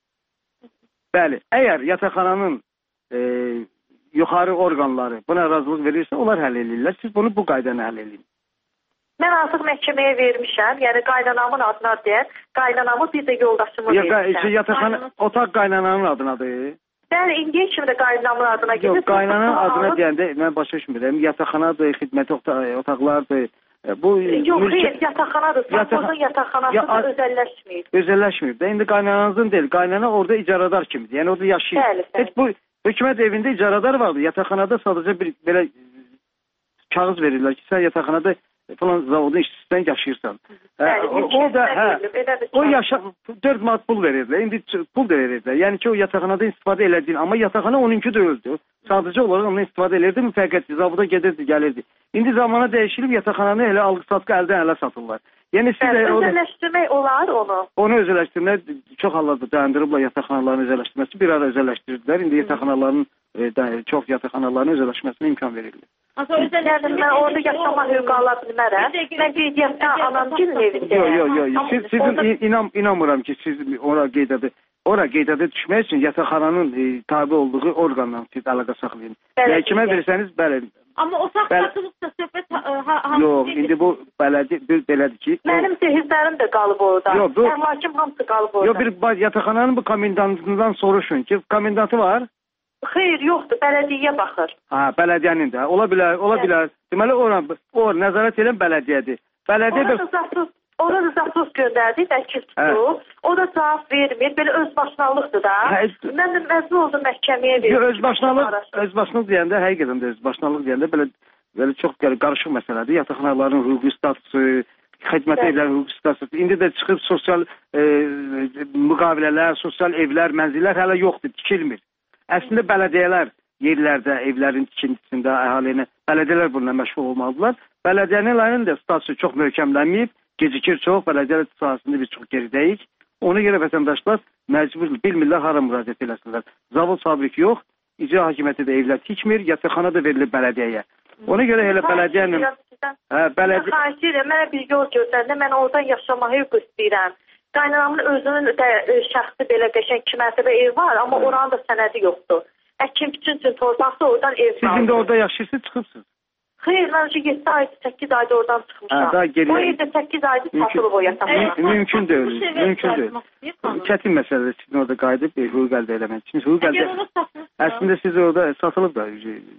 Bəli, əgər yataqxananın e, yuxarı orqanları buna razılıq verirsə, onlar həll edirlər. Siz bunu bu qaydanı həll edin. Mən artıq məhkəməyə vermişəm. Yəni qaynanamın adına deyər. Qaynanamı bir də yoldaşımı vermişəm. Yataqxana otaq qaynananın adınadır. Bəli, indiyə kimi də qaynanamın adına gedir. Yox, qaynananın adına deyəndə mən başa düşmürəm. Yataqxanadır, xidmət otaqlardır. Bu yox, xeyr, yataqxanadır. Safbozun yataqxanası ya, özəlləşməyib. Özəlləşməyib də. İndi qaynananızın deyil. Qaynana orada icaradar kimidir. Yəni orada yaşayır. Bəli, bəli. Heç bu hökumət evində icaradar vardı. Yataqxanada sadəcə bir belə kağız verirlər ki, sən yataqxanada falan zavodun işçisindən yaşayırsan. Hə, o, o da hə, o yaşa dörd manat pul verirdilər. İndi pul da verirdilər. Yəni ki, o yataqxanada istifadə elədiyin, amma yataqxana onunki də öldü. Sadəcə olaraq ondan istifadə edirdi, müvəqqəti zavoda gedirdi, gəlirdi. İndi zamana dəyişilib yataqxananı elə alqı-satqı əldən ələ satırlar. Yəni siz də özəlləşdirmək olar onu. Onu özəlləşdirmək çox hallarda dayandırıblar yataqxanaların özəlləşdirməsi. Bir ara özəlləşdirdilər. İndi yataqxanaların e, çox yataqxanaların özəlləşməsinə imkan verilir. Yəni mən orada yaşamaq hüququ ala bilmərəm. Mən qeydiyyatda anamgilin evindəyəm. Yox, yox, yox. Siz, sizin orada... inan, inanmıram ki, siz ora qeydiyyata ora qeydiyyata düşmək üçün yataqxananın e, tabi olduğu orqanla siz əlaqə saxlayın. Məhkəmə versəniz, bəli. Amma otaq satılıbsa söhbət hamısı... Yox, indi bu belədir, bir belədir ki... Mənim cehizlərim də qalıb orada. Yox, bu... Əmlakim hamısı qalıb orada. Yox, bir yataqxananın bu komendantından soruşun ki, komendantı var? Xeyr, yoxdur, bələdiyyə baxır. Ha, bələdiyyənin də. Ola bilər, ola evet. bilər. Deməli, ora, o nəzarət edən bələdiyyədir. Bələdiyyə... Orada zaпрос, orada zaпрос göndərdi, vəkil tutdu. O da cavab vermir, belə özbaşınalıqdır da. Hə, mən də məcbur oldum məhkəməyə verir. Yox, özbaşınalıq, özbaşınalıq deyəndə, həqiqətən də özbaşınalıq deyəndə belə, belə çox qarışıq məsələdir. Yataqxanaların hüquqi statusu, xidmət evlərin hüquqi statusu. İndi də çıxıb sosial e, müqavilələr, sosial evlər, mənzillər hələ yoxdur, tikilmir. Əslində bələdiyyələr yerlərdə, evlərin tikintisində, əhalini, bələdiyyələr bununla məşğul olmalıdırlar. Bələdiyyələrin də statusu çox möhkəmlənməyib, gecikir çox, bələdiyyələr sahəsində biz çox geridəyik. Ona görə vətəndaşlar məcbur bilmirlər hara müraciət eləsinlər. Zavod fabrik yox, icra hakimiyyəti də evlər tikmir, yataqxana da verilir bələdiyyəyə. Ona görə elə bələdiyyənin... Hə, bələdiyyə... Xahiş edirəm, mənə bir yol göstərdə, mən oradan yaşamağı hüquq istəyirəm. Qaynanamın özünün də şəxsi belə qəşəng iki mərtəbə ev var, amma oranın da sənədi yoxdur. Əkin bütün üçün torpaqda oradan ev qaldı. Siz indi orada yaşayırsınız, çıxıbsınız? Xeyr, mən şu yeddi ayda, səkkiz ayda oradan çıxmışam. Hə, o evdə səkkiz ayda satılıb o yataqxana. Mümkün deyil, mümkün deyil. Çətin məsələdir sizin orada qayıdıb hüquq əldə eləmək. Çünki hüquq əldə... Əslində siz orada satılıb da...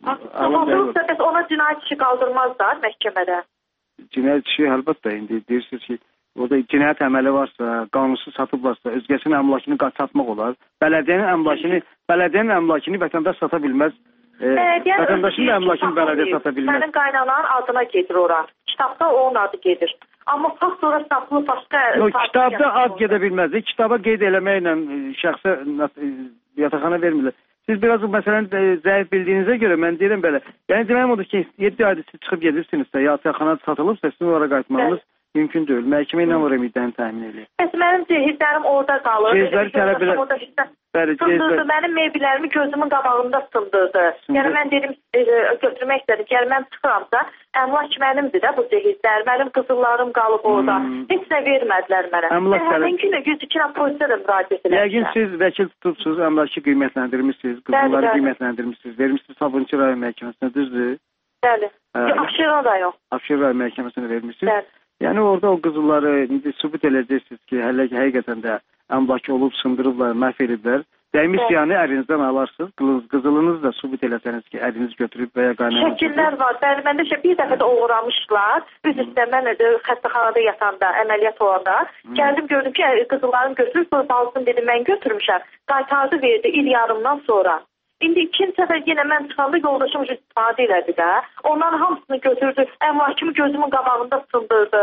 Satılıb da, bəs ona cinayət işi qaldırmazlar məhkəmədə. Cinayət işi əlbəttə, indi deyirsiniz ki, orada cinayət əməli varsa, qanunsuz satıblarsa, özgəsinin əmlakını satmaq olar. Bələdiyyənin əmlakını, bələdiyyənin əmlakını vətəndaş sata bilməz. E, vətəndaşın da əmlakını bələdiyyə sata bilməz. Mənim qaynananın adına gedir ora. Kitabda onun adı gedir. Amma fakt sonra satılıb başqa... Yox, kitabda ad gedə bilməz. Kitaba qeyd eləməklə şəxsə yataqxana vermirlər. Siz biraz bu məsələni zəif bildiyinizə görə mən deyirəm belə. Yəni deməyim odur ki, yeddi ayda siz çıxıb gedirsinizsə, yataqxana satılıbsa, sizin oraya qayıtmağınız mümkün deyil. Məhkəmə ilə oraya müddəni təmin edir. Bəs mənim cehizlərim orada qalır. Cehizləri kələ bilər. Bəli, sındırdı. Mənim meyvələrimi gözümün qabağında sındırdı. Yəni mən dedim, e, götürmək istədim. Yəni mən çıxıramsa, əmlak mənimdir də bu cehizlər. Mənim qızıllarım qalıb orada. Hmm. Heç nə vermədilər mənə. Əmlak həmin günə yüz iki polisiya da müraciət eləmişlər. Yəqin siz vəkil tutubsuz, əmlakı qiymətləndirmişsiniz, qızılları qiymətləndirmişsiniz, vermişsiniz Sabunçu rayon məhkəməsinə, düzdür? Bəli. Abşeron rayon. Abşeron rayon məhkəməsinə vermişsiniz. Bəli. Yəni orada o qızılları indi sübut edəcəksiniz ki, hələ ki, həqiqətən də əmlakı olub, sındırıblar, məhv ediblər. Dəymisiyanı ərinizdən alarsınız, qızılınızı da sübut eləsəniz ki, əriniz götürüb və ya qaynanınız. Şəkillər var. Bəli, məndə bir dəfə də uğramışlar. Üz üstə mən xəstəxanada yatanda, əməliyyat olanda gəldim, gördüm ki, qızıllarını götürüb, sonra balsın dedim, mən götürmüşəm. Qaytardı verdi il yarımdan sonra. İndi ikinci səfər yenə mən çıxanda yoldaşım istifadə elədi də. Onların hamısını götürdü. Əmlakımı gözümün qabağında sındırdı.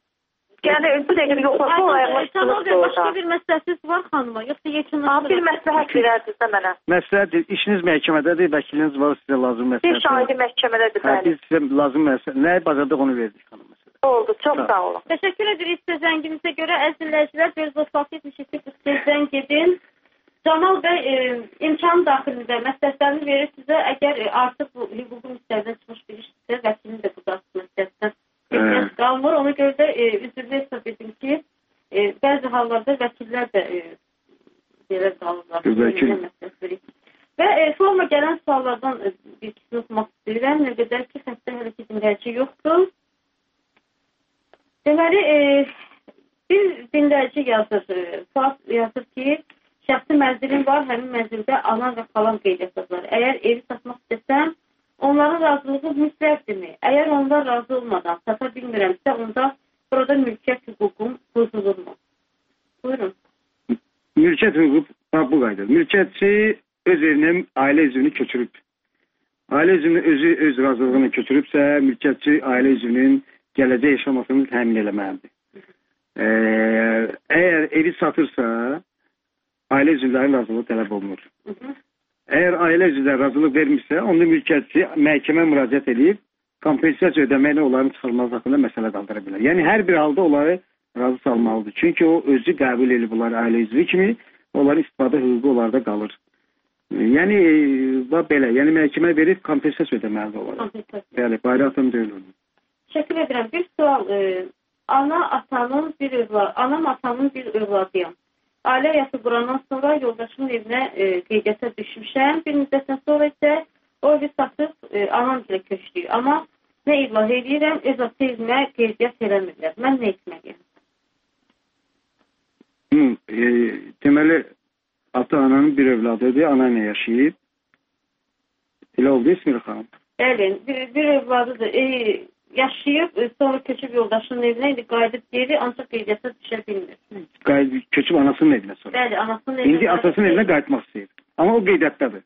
Yəni bu dəqiqə yoxlasa o ayaqlar sındırdı orada. Başqa bir məsləhətiniz var xanıma? Yoxsa yekunlaşdırır? Bir məsləhət verərdiniz də mənə. Məsləhət, işiniz məhkəmədədir, vəkiliniz var, sizə lazım məsləhət. Bir şahidi məhkəmədədir, bəli. Biz sizə lazım məsləhət. Nəyi bacardıq onu verdik xanım. Oldu, çox sağ olun. Təşəkkür edirik sizə zənginizə görə. Əziz dinləyicilər, bir zəfət yetmiş iki qırx gedin. Camal bəy e, imkan daxilində məsləhətlərini verir sizə. Əgər e, artıq bu hüququn müstəvidən çıxmış bir işsə, vəkilin də bu da məsləhətdən ehtiyac qalmır. Ona görə də e, üzrlə hesab edin ki, e, bəzi hallarda vəkillər də e, belə qalırlar. Və e, sonra gələn suallardan e, bir ikisini oxumaq istəyirəm. Nə qədər ki, xəstə hələ ki dinləyici yoxdur. Deməli, e, bir dinləyici yazır, e, Fuat yazır ki, şəxsi mənzilim var, həmin mənzildə alan və qalan qeydiyyatlar. Əgər evi satmaq istəsəm, onların razılığı müstəqdirmi? Əgər onlar razı olmadan sata bilmirəmsə, onda burada mülkiyyət hüququm pozulurmu? Buyurun. Mülkiyyət hüquq bu qaydadır. Mülkiyyətçi öz evinin ailə üzvünü köçürüb. Ailə üzvünü özü öz razılığını köçürübsə, mülkiyyətçi ailə üzvünün gələcək yaşamasını təmin eləməlidir. E, əgər evi satırsa, ailə üzvlərinin razılığı tələb olunur. Hı -hı. Əgər ailə üzvləri razılıq vermirsə, onda mülkiyyətçi məhkəmə müraciət edib, kompensasiya ödəməklə onların çıxarılması haqqında məsələ qaldıra bilər. Yəni, hər bir halda onları razı salmalıdır. Çünki o özü qəbul edib bunları ailə üzvü kimi, onların istifadə hüququ onlarda qalır. Yəni, belə, yəni məhkəmə verib kompensasiya ödəməlidir onlara. Bəli, bayrağı deyil olur. Təşəkkür edirəm. Bir sual, e, ana atanın bir övladı, anam atanın bir övladıyam. Ailə həyatı qurandan sonra yoldaşımın evinə e, qeydiyyata düşmüşəm. Bir müddətdən sonra isə o evi satıb e, anam ilə köçdük. Amma nə izah edirəm, öz ata evinə qeydiyyat eləmirlər. Mən nə etməliyəm? E, deməli, ata-ananın bir övladıdır, ana ilə yaşayıb. Elə oldu, İsmir xanım? Bəli, bir, bir övladıdır. E, yaşayıb, sonra köçüb yoldaşının evinə, indi qayıdıb deyir, ancaq qeydiyyata düşə bilmir. Qayıdıb, köçüb anasının evinə sonra. Bəli, anasının evinə. İndi atasının evinə qayıtmaq istəyir. Amma o qeydiyyatdadır.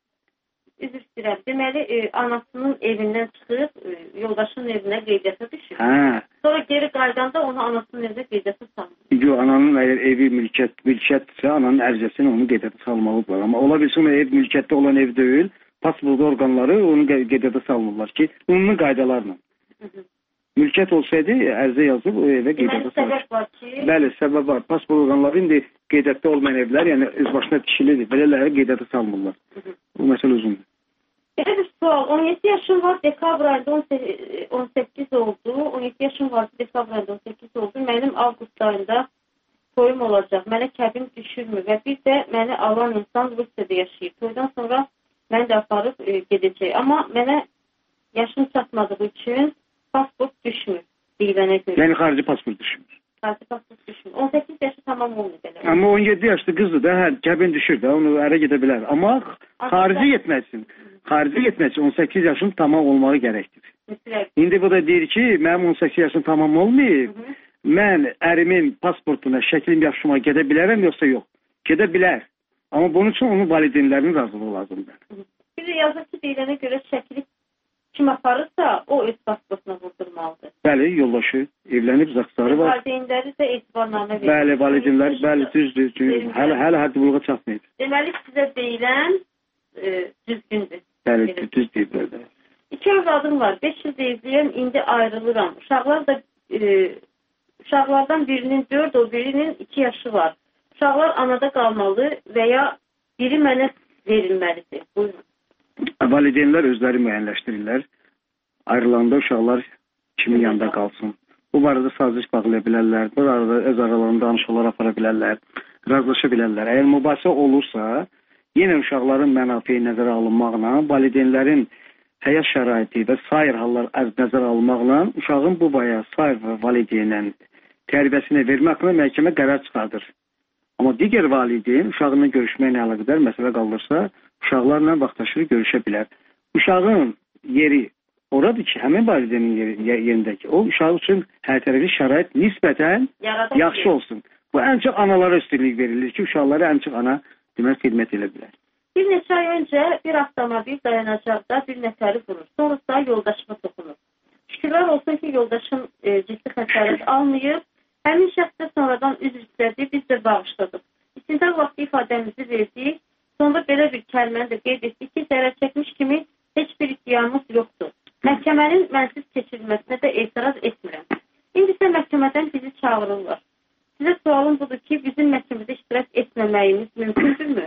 Üzr istəyirəm. Deməli, e, anasının evindən çıxıb, e, yoldaşının evinə qeydiyyata düşür. Hə. Sonra geri qaydanda onu anasının evinə qeydiyyata salmır. Yox, ananın əgər evi mülkiyyət, mülkiyyətdirsə, ananın ərizəsini onu qeydiyyata salmalıdırlar. Amma ola bilsin, o ev mülkiyyətdə olan ev deyil, pasport orqanları onu qeydiyyata salmırlar ki, ümumi qaydalarla. Hı -hı. Mülkiyyət olsaydı, ərizə yazıb o evə qeydiyyata salır. Səbəb var ki... Bəli, səbəb var. Pasport orqanları indi qeydiyyatda olmayan evlər, yəni öz başına dişilidir. Belələri qeydiyyata salmırlar. Hı -hı. Bu məsələ uzundur. Belə bir sual. on yeddi yaşım var, dekabr ayında on səkkiz oldu. on yeddi yaşım var, dekabr ayında on səkkiz oldu. Mənim avqust ayında toyum olacaq. Mənə kəbin düşürmür və bir də məni alan insan Rusiyada yaşayır. Toydan sonra məni də aparıb e, gedəcək. Amma mənə yaşım çatmadığı üçün pasport düşmür deyilənə görə. Yəni xarici pasport düşmür. Xarici pasport düşmür. on səkkiz yaşı tamam olmuyor belə. Amma on yeddi yaşlı qızdır da, hə, kəbin düşür də, onu ərə gedə bilər. Amma xarici getmək üçün, xarici getmək üçün on səkkiz yaşın tamam olmağı gərəkdir. İndi bu da deyir ki, mənim on səkkiz yaşım tamam olmayıb, Hı -hı. mən ərimin pasportuna, şəklim yaşıma gedə bilərəm, yoxsa yox? Gedə bilər. Amma bunun üçün onun valideynlərinin razılığı lazımdır. Bir də yazır ki, deyilənə görə şəkli kim aparırsa, o öz pasportuna vurdurmalıdır. Bəli, yoldaşı, evlənib, zaxtarı var. Valideynləri də etibarnamə verir. Bəli, valideynlər, bəli, düzdür. Hələ, hələ həddibuluğa çatmayıb. Deməli, sizə deyilən e, düzgündür. Bəli, düz deyiblər. İki övladım var, beş il deyizliyəm, indi ayrılıram. Uşaqlar da, e, uşaqlardan birinin dörd, o birinin iki yaşı var. Uşaqlar anada qalmalı və ya biri mənə verilməlidir. Buyurun. Valideynlər özləri müəyyənləşdirirlər. Ayrılanda uşaqlar kimin yanında qalsın. Bu barədə saziş bağlaya bilərlər. Bu arada öz aralarında danışıqlar apara bilərlər. Razılaşa bilərlər. Əgər mübahisə olursa, yenə uşaqların mənafiyi nəzərə alınmaqla, valideynlərin həyat şəraiti və sair hallar nəzərə alınmaqla uşağın bu baya sair və valideynin tərbiyəsini verməklə məhkəmə qərar çıxardır. Amma digər valideyn uşağınla görüşməklə əlaqədar məsələ qaldırsa, uşaqlarla vaxtaşırı görüşə bilər. Uşağın yeri oradır ki, həmin valideynin yeri, yerindəki o uşaq üçün hər tərəfli şərait nisbətən Yaradan yaxşı ki. olsun. Bu ən çox analara üstünlük verilir ki, uşaqlara ən çox ana demək xidmət edə bilər. Bir neçə ay öncə bir avtomobil dayanacaqda bir nəfəri vurur. Sonrasında yoldaşıma toxunur. Şükürlər olsun ki, yoldaşım e, ciddi xəsarət almayıb. Həmin şəxsdə sonradan üzr istədi, biz də bağışladıq. İstintaq vaxtı ifadəmizi verdik. Sonra belə bir kəlməni də qeyd etdik ki, zərər çəkmiş kimi heç bir iddiamız yoxdur. Məhkəmənin mənsiz keçirilməsinə də etiraz etmirəm. İndi isə məhkəmədən bizi çağırırlar. Sizə sualım budur ki, bizim məhkəmədə iştirak etməməyimiz mümkündürmü?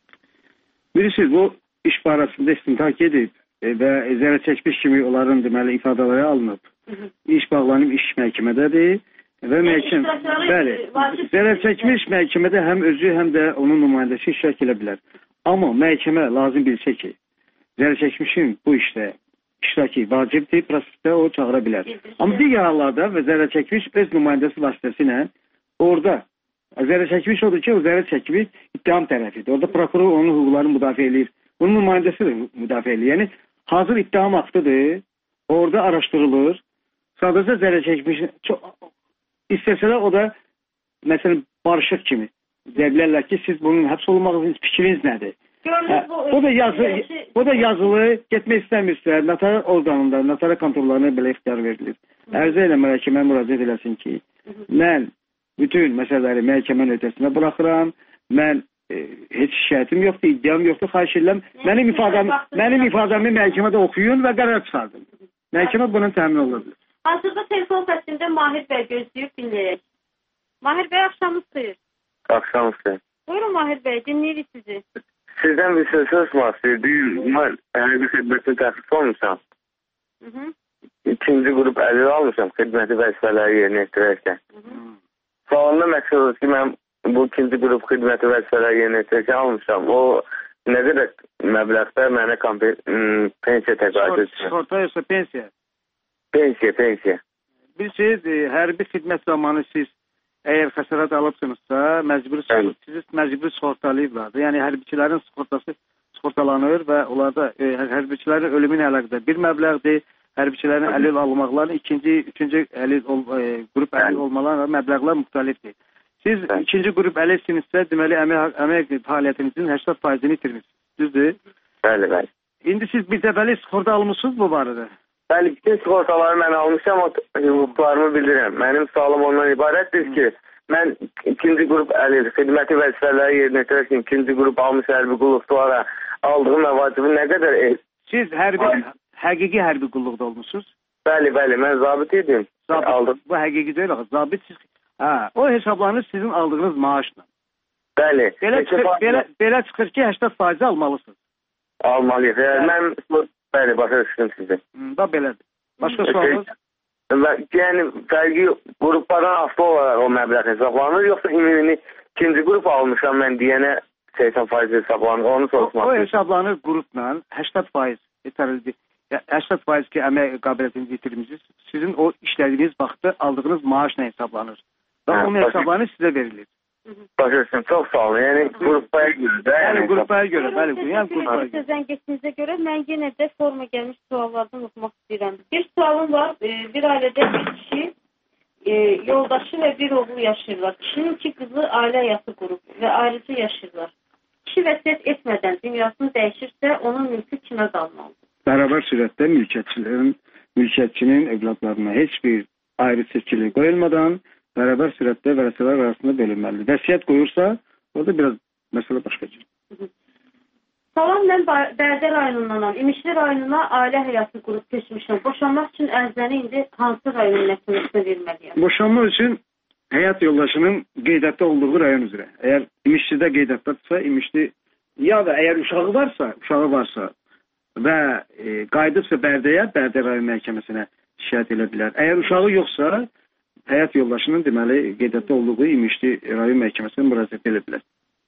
Bilirsiniz, bu iş barəsində istintaq edib və zərər çəkmiş kimi onların deməli ifadələri alınıb. Hı -hı. İş bağlanıb iş məhkəmədədir. Və məhkəmə, bəli, zərər çəkmiş məhkəmədə həm özü, həm də onun nümayəndəsi iştirak edə bilər. Amma məhkəmə lazım bilsə ki, zərər çəkmişin bu işdə iştirakı vacibdir, prosesdə o çağıra bilər. Amma digər hallarda və zərər çəkmiş öz nümayəndəsi vasitəsilə orada zərər çəkmiş odur ki, o zərər çəkmiş ittiham tərəfidir. Orada prokuror onun hüquqlarını müdafiə edir. Onun nümayəndəsi də müdafiə edir. Yəni, hazır ittiham aktıdır, orada araşdırılır. Sadəcə zərər çəkmiş çox... İstəsələr o da, məsələn, barışıq kimi deyə bilərlər ki, siz bunun həbs olunmağınız fikriniz nədir? Görünür bu, bu da yazı, bu da yazılı, getmək istəmirsə, notarial orqanında, notarial kontorlarına belə ixtiyar verilir. Ərizə ilə məhkəməyə müraciət eləsin ki, mən bütün məsələləri məhkəmənin öhdəsinə buraxıram, mən e, heç şikayətim yoxdur, iddiam yoxdur, xahiş edirəm. Mənim ifadəmi, mənim ifadəmi məhkəmədə oxuyun və qərar çıxardın. Məhkəmə bunun təmin olunur. Hazırda telefon xəttində Mahir bəy gözləyib dinləyək. Mahir bəy, axşamınız xeyir. Axşamınız xeyir. Buyurun Mahir bəy, dinləyirik sizi. Sizdən bir söz sormaq istəyirdim. Mən hərbi xidmətin təxsis olmuşam. Hı -hı. İkinci qrup əlil almışam xidməti vəzifələri yerinə yetirərkən. Sualında məqsəd olur ki, mən bu ikinci qrup xidməti vəzifələri yerinə yetirərkən almışam. O nə qədər məbləğdə mənə pensiya təqaüd etsin? Sığorta yoxsa pensiya? Pensiya, pensiya. Bilirsiniz, hərbi xidmət zamanı siz əgər xəsarət alıbsınızsa, məcburi sizi məcburi sığortalayıblar. Yəni hərbiçilərin sığortası sığortalanır və onlarda e, hərbiçilərin ölümü ilə əlaqədar bir məbləğdir. Hərbiçilərin əlil almaqları ikinci, üçüncü əlil ol, e, qrup əlil olmaları məbləğlər müxtəlifdir. Siz Bəli. ikinci qrup əlilsinizsə, deməli əmək, əmək fəaliyyətinizin səksən faizini itirmişsiniz. Düzdür? Bəli, bəli. İndi siz bir dəfəlik sığorta almışsınız bu barədə? Bəli, bütün sığortaları mən almışam, o hüquqlarımı bildirirəm. Mənim sualım ondan ibarətdir ki, mən ikinci qrup əlil xidməti vəzifələri yerinə yetirərkən ikinci qrup almış hərbi qulluqçulara aldığım məvacibi nə qədər? E siz hərbi, həqiqi hərbi qulluqda olmuşsunuz? Bəli, bəli, mən zabit idim. Zabit, aldım. Bu həqiqi deyil, zabit siz... Hə, o hesablanır sizin aldığınız maaşla. Bəli. Belə çıxır, belə, belə çıxır ki, səksən faizi almalısınız. Almalıyıq. Yəni, mən, bəli, başa düşdüm sizi. Da belədir. Başqa sualınız? Yəni, fərqi qruplardan asılı olaraq o məbləğ hesablanır, yoxsa ümumi ikinci qrup almışam mən deyənə səksən faiz hesablanır, onu soruşmaq. O, o hesablanır qrupla, səksən faiz yeterlidir. səksən faiz ki, əmək qabiliyyətinizi yitirmişsiniz, sizin o işlədiyiniz vaxtda aldığınız maaşla hesablanır. Və hə, onun hesablanır sizə verilir. Başa düşdüm, çox sağ olun. Yəni, qrupaya görə də. Yəni, qrupaya görə, bəli. Yəni, qrupaya görə. Sizdən geçdiyinizə görə mən yenə də forma gəlmiş suallardan oxumaq istəyirəm. Bir sualım var, bir ailədə bir kişi, yoldaşı və bir oğlu yaşayırlar. Kişinin iki qızı ailə həyatı qurub və ayrıca yaşayırlar. Kişi vəsiyyət etmədən dünyasını dəyişirsə, onun mülkü kimə qalmalıdır? Bərabər sürətdə mülkiyyətçilərin, mülkiyyətçinin evladlarına heç bir ayrı seçkili qoyulmadan bərabər sürətdə vərəsələr arasında bölünməlidir. Vəsiyyət qoyursa, orada biraz məsələ başqa cür. Salam, mən Bərdə rayonundanam. İmişli rayonuna ailə həyatı qurub keçmişəm. Boşanmaq üçün ərzəni indi hansı rayon məhkəməsinə verməliyəm? Boşanmaq üçün həyat yoldaşının qeydətdə olduğu rayon üzrə. Əgər İmişlidə qeydətdədirsə, İmişli ya da əgər uşağı varsa, uşağı varsa və e, qayıdıbsa Bərdəyə, Bərdə rayon məhkəməsinə şikayət edə bilər. Əgər uşağı yoxsa, həyat yoldaşının deməli qeydətdə olduğu İmişli rayon məhkəməsinə müraciət edə bilər.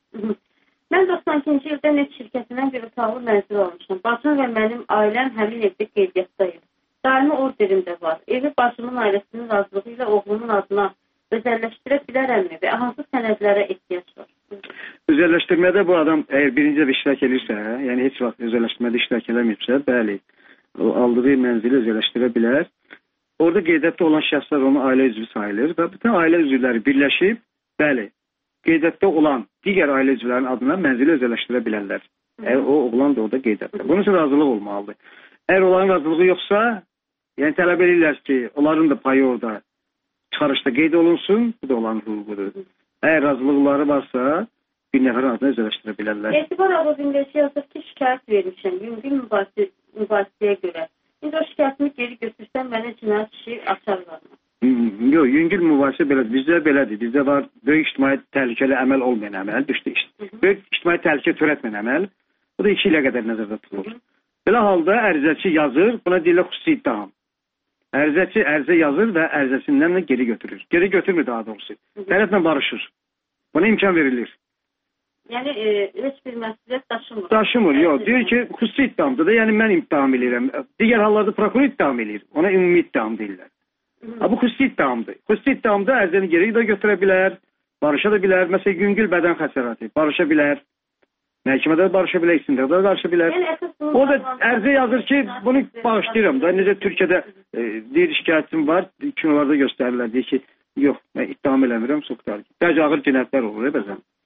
Mən doxsan ikinci ildə net şirkətindən bir otaqlı mənzil almışam. Bacım və mənim ailəm həmin evdə qeydiyyatdayım. Daimi orderim də var. Evi bacımın ailəsinin razılığı ilə oğlumun adına özəlləşdirə bilərəmmi və hansı sənədlərə ehtiyac var? Özəlləşdirmədə bu adam əgər birinci də iştirak edirsə, yəni heç vaxt özəlləşdirmədə iştirak eləməyibsə, bəli, o aldığı mənzili özəlləşdirə bilər. Orada qeydətdə olan şəxslər onun ailə üzvü sayılır və bütün ailə üzvləri birləşib, bəli, qeydətdə olan digər ailə üzvlərinin adına mənzili özəlləşdirə bilərlər. Əgər o oğlan da orada qeydətdə. Bunun üçün razılıq olmalıdır. Əgər onların razılığı yoxsa, yəni tələb edirlər ki, onların da payı orada çıxarışda qeyd olunsun, bu da onların hüququdur. Əgər razılıqları varsa, bir nəfərin adına özəlləşdirə bilərlər. Etibar Abudinləşi yazır ki, şikayət vermişəm, yüngül mübahisəyə görə. İndi o şikayətimi geri götürsəm, mənə cinayət işi açarlarmı? Yox, yüngül mübahisə belədir. Bizdə belədir. Bizdə var böyük ictimai təhlükəli əməl olmayan əməl, düşdü. Böyük ictimai təhlükə törətməyən əməl. Bu da iki ilə qədər nəzərdə tutulur. Belə halda ərizəçi yazır, buna deyirlər xüsusi ittiham. Ərizəçi ərizə yazır və ərizəsindən də geri götürür. Geri götürmür daha doğrusu. Tərəflə barışır. Buna imkan verilir. Yəni e, heç bir məsuliyyət daşımır. Daşımır, yox. Deyir ki, xüsusi ittihamdır da, yəni mən ittiham edirəm. Digər hallarda prokuror ittiham edir. Ona ümumi ittiham deyirlər. Ha, bu xüsusi ittihamdır. Xüsusi ittihamda ərizəni geri də götürə bilər, barışa da bilər. Məsələn, yüngül bədən xəsarəti barışa bilər. Məhkəmədə də barışa bilər, istintaqda da barışa bilər. O da ərizə yazır ki, bunu bağışlayıram da. Necə Türkiyədə e, deyir şikayətim var, kinolarda göstərirlər. Deyir ki, yox, mən ittiham eləmirəm, soqtar. Bəlkə ağır cinayətlər olur, bəzən.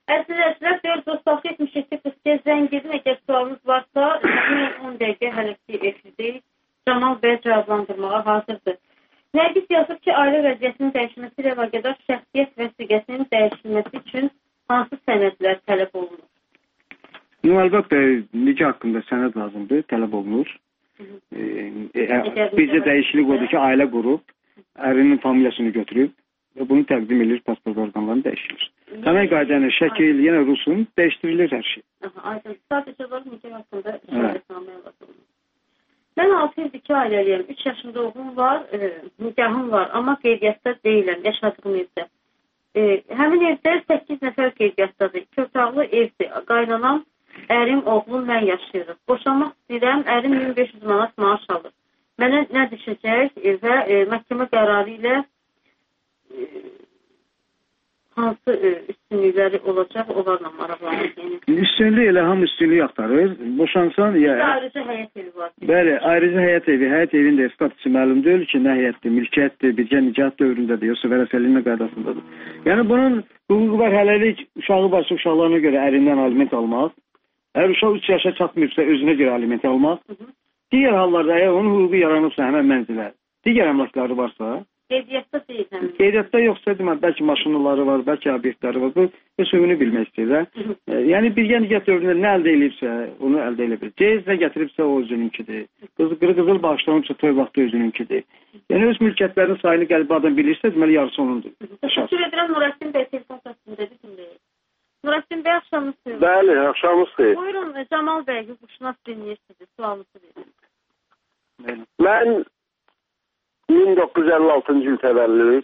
Əzizlər, dörd dost altı yetmiş yeddi qırx beş zəng edin. Əgər sualınız varsa, on dəqiqə hələ ki efirdeyiz. Camal bəy cavablandırmağa hazırdır. Nərgiz yazır ki, ailə vəziyyətinin dəyişməsi ilə əlaqədar şəxsiyyət vəsiqəsinin dəyişilməsi üçün hansı sənədlər tələb olunur? No, əlbəttə, nikah haqqında sənəd lazımdır, tələb olunur. E, e, bizcə dəyişiklik odur ki, ailə qurub, ərinin familiyasını götürüb və bunu təqdim edir, pasport orqanlarını dəyişilir. Həmən qaydəni, şəkil, yenə rusun, dəyişdirilir hər şey. Aydın, sadəcə olaraq nikah haqqında şəhərətnamaya lazımdır. Mən altı ildir ki, ailəliyəm, üç yaşında oğlum var, e, nikahım var, amma qeydiyyatda deyiləm, yaşadığım evdə. E, həmin evdə səkkiz nəfər qeydiyyatdadır, kötağlı evdir, qaynanam, ərim, oğlum, mən yaşayırıq. Boşanmaq istəyirəm, ərim min beş yüz manat maaş alır. Mənə nə düşəcək və e, məhkəmə qərarı ilə e, hansı e, üstünlükləri olacaq, onlarla maraqlanır. Yəni. Üstünlük elə hamı üstünlük axtarır. Boşansan, ya... Ayrıca həyət evi var. Bəli, ayrıca həyət evi. Həyət evində statusu məlum deyil ki, nə həyətdir, mülkiyyətdir, birgə nikah dövründədir, yoxsa vərəsəliyin qaydasındadır. Yəni, bunun hüququ var, hələlik uşağı varsa uşaqlarına görə ərindən aliment almaq. Əgər uşaq üç yaşa çatmırsa, özünə görə aliment almaq. Hı -hı. Digər hallarda, əgər onun hüququ yaranırsa həmən mənzilə, digər əmlakları varsa, qeydiyyatda deyil həmin. Qeydiyyatda yoxsa demək, bəlkə maşınları var, bəlkə obyektləri var. Bu sövünü bilmək istəyir. Yəni birgə nikah dövründə nə əldə edibsə, onu əldə edə bilir. Ceyizlə gətiribsə o özününkidir. Qız qırı-qızıl bağışlanıbsa toy vaxtı özününkidir. Yəni öz mülkiyyətlərinin sayını qəlbi adam bilirsə, deməli yarısı onundur. Təşəkkür edirəm Nurəddin bəy telefon səsində dinləyir. Nurəddin bəy axşamınız xeyir. Bəli, axşamınız xeyir. Buyurun Camal bəy, hüquqşünas dinləyir sizi. Sualınızı verin. Mən min doqquz yüz əlli altıncı il təvəllüd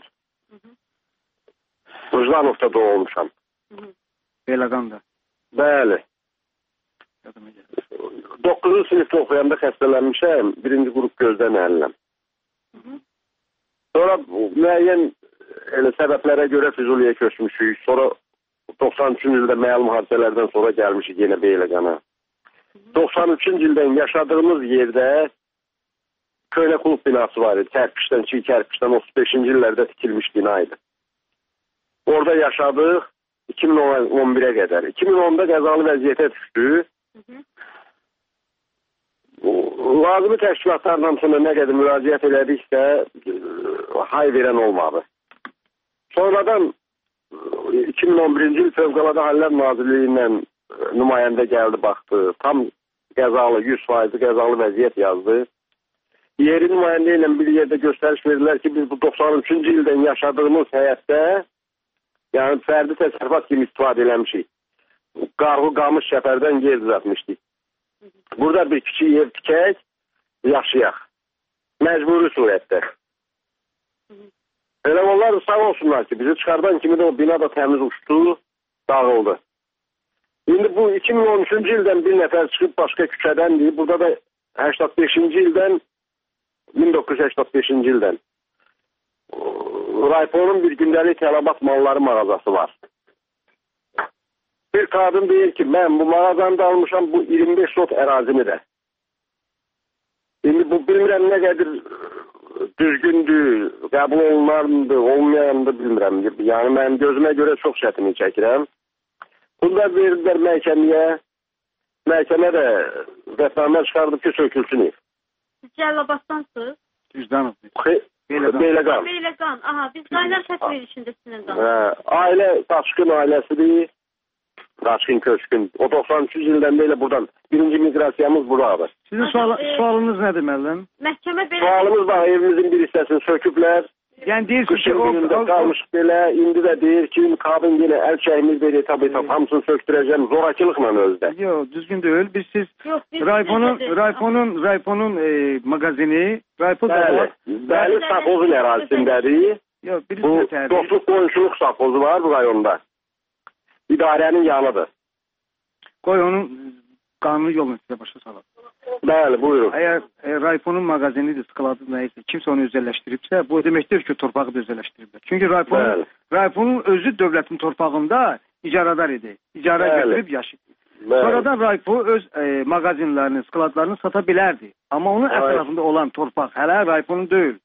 Bujdanovda doğulmuşam. Belaqanda. Bəli. doqquzuncu sinifdə oxuyanda xəstələnmişəm. Birinci qrup gözdən əlinəm. Sonra müəyyən elə səbəblərə görə Füzuliyə köçmüşük. Sonra doxsan üçüncü ildə məlum hadisələrdən sonra gəlmişik yenə Beyləqana. doxsan üçüncü ildən yaşadığımız yerdə köhnə klub binası var idi. Kərpişdən, çiğ kərpişdən otuz beşinci illərdə tikilmiş bina idi. Orada yaşadıq iki min on birə qədər. iki min onda qəzalı vəziyyətə düşdü. Lazımi təşkilatlarla sonra nə qədər müraciət edədiksə hay verən olmadı. Sonradan iki min on birinci il Fövqəladə Hallər Nazirliyindən nümayəndə gəldi, baxdı. Tam qəzalı, yüz faiz qəzalı vəziyyət yazdı. Yeri nümayəndə ilə bir yerdə göstəriş verirlər ki, biz bu doxsan üçüncü ildən yaşadığımız həyətdə yəni fərdi təsərrüfat kimi istifadə eləmişik. Qarğı qamış şəfərdən yer düzəltmişdik. Burada bir kiçik ev tikək, yaşayaq. Məcburi surətdə. Elə onlar sağ olsunlar ki, bizi çıxardan kimi də o bina da təmiz uçdu, dağıldı. İndi bu iki min on üçüncü ildən bir nəfər çıxıb başqa küçədən deyib, burada da səksən beşinci ildən min doqquz yüz səksən beşinci ildən Rayfonun bir gündəlik tələbat malları mağazası var. Bir qadın deyir ki, mən bu mağazanı da almışam, bu iyirmi beş sot ərazimi də. İndi bu bilmirəm nə qədər düzgündür, qəbul olunardır, olmayandır bilmirəm. Yəni mənim gözümə görə çox çətinlik çəkirəm. Bunlar verirlər məhkəməyə, məhkəmə də vətnamə çıxardıb ki, sökülsün ev. Siz Cəllabaddansınız? Düzdanov. Beyləqan. Beyləqan, aha, biz qaynar xət verişində sizinlə danışırıq. Ailə Qaçqın ailəsidir, Qaçqın köçkün. O doxsan üçüncü ildən belə buradan, birinci miqrasiyamız buradır. Sizin sual, sualınız nədir müəllim? Məhkəmə belə... Sualımız var, evimizin bir hissəsini söküblər. Yəni deyirsiniz ki, o... qalmışıq belə, indi də deyir ki, kabin yenə əl çəkimiz belə tabi tab, hamısını söktürəcəm, zorakılıqla özdə. Yox, düzgün deyil. Biz siz Rayfonun, Rayfonun, Rayfonun e, mağazini, Rayfon Bəli, bəli, Safozun ərazisindədir. Yox, bu dostluq qonşuluq Safozu var bu rayonda. İdarənin yanıdır. Qoy onun qanuni yolunu sizə başa salaq. Bəli, buyurun. Əgər e, Rayfonun mağazinidir, skaladı nəysə, kimsə onu özəlləşdiribsə, bu deməkdir ki, torpağı da özəlləşdiriblər. Çünki Rayfonun, Rayfonun özü dövlətin torpağında icaradar idi. İcara götürüb yaşayıb. Sonradan Rayfo öz e, mağazinlərini, skaladlarını sata bilərdi. Amma onun ətrafında olan torpaq hələ Rayfonun deyil.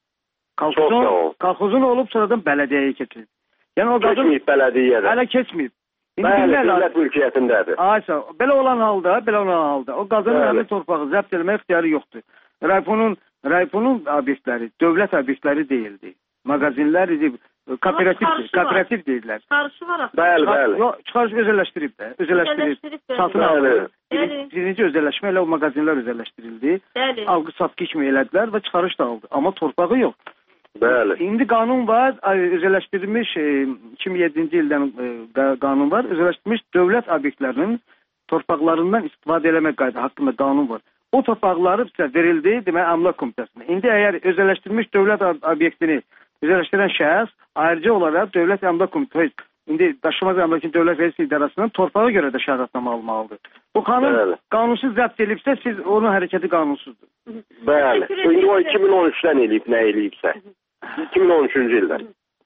Kalxuzun olub, sonradan bələdiyyəyə keçirib. Yəni o qadın keçməyib bələdiyyədə. Hələ keçməyib. Bəli, dövlət mülkiyyətindədir. Aysa, belə olan halda, belə olan halda o qazanın həmin torpağı zəbt etmək ixtiyarı yoxdur. Rayfonun, Rayfonun obyektləri dövlət obyektləri deyildi. Magazinlər idi, kooperativ, kooperativ deyirlər. Çıxarışı var axı. Bəli, bəli. Yox, çıxarış özəlləşdirib də, özəlləşdirib. Satın aldı. Birinci özəlləşmə ilə o magazinlər özəlləşdirildi. Bəli. Alqı satqı kimi elədilər və çıxarış da aldı. Amma torpağı yox. Bəli. İndi qanun var, özəlləşdirilmiş iki min yeddinci ildən qanun var, özəlləşdirilmiş dövlət obyektlərinin torpaqlarından istifadə eləmək qayda haqqında qanun var. O torpaqları bizə verildi, demək, Əmlak Komitəsinə. İndi əgər özəlləşdirilmiş dövlət obyektini özəlləşdirən şəxs ayrıca olaraq Dövlət Əmlak Komitəsi, indi Daşınmaz Əmlakın Dövlət Rəisi İdarəsindən torpağa görə də şəhadətnamə almalıdır. Bu qanun qanunsuz zəbt edilibsə, siz onun hərəkəti qanunsuzdur. Bəli. İndi o iki min on üçdən eləyib, nə eləyibsə. iki min on üçüncü ildən.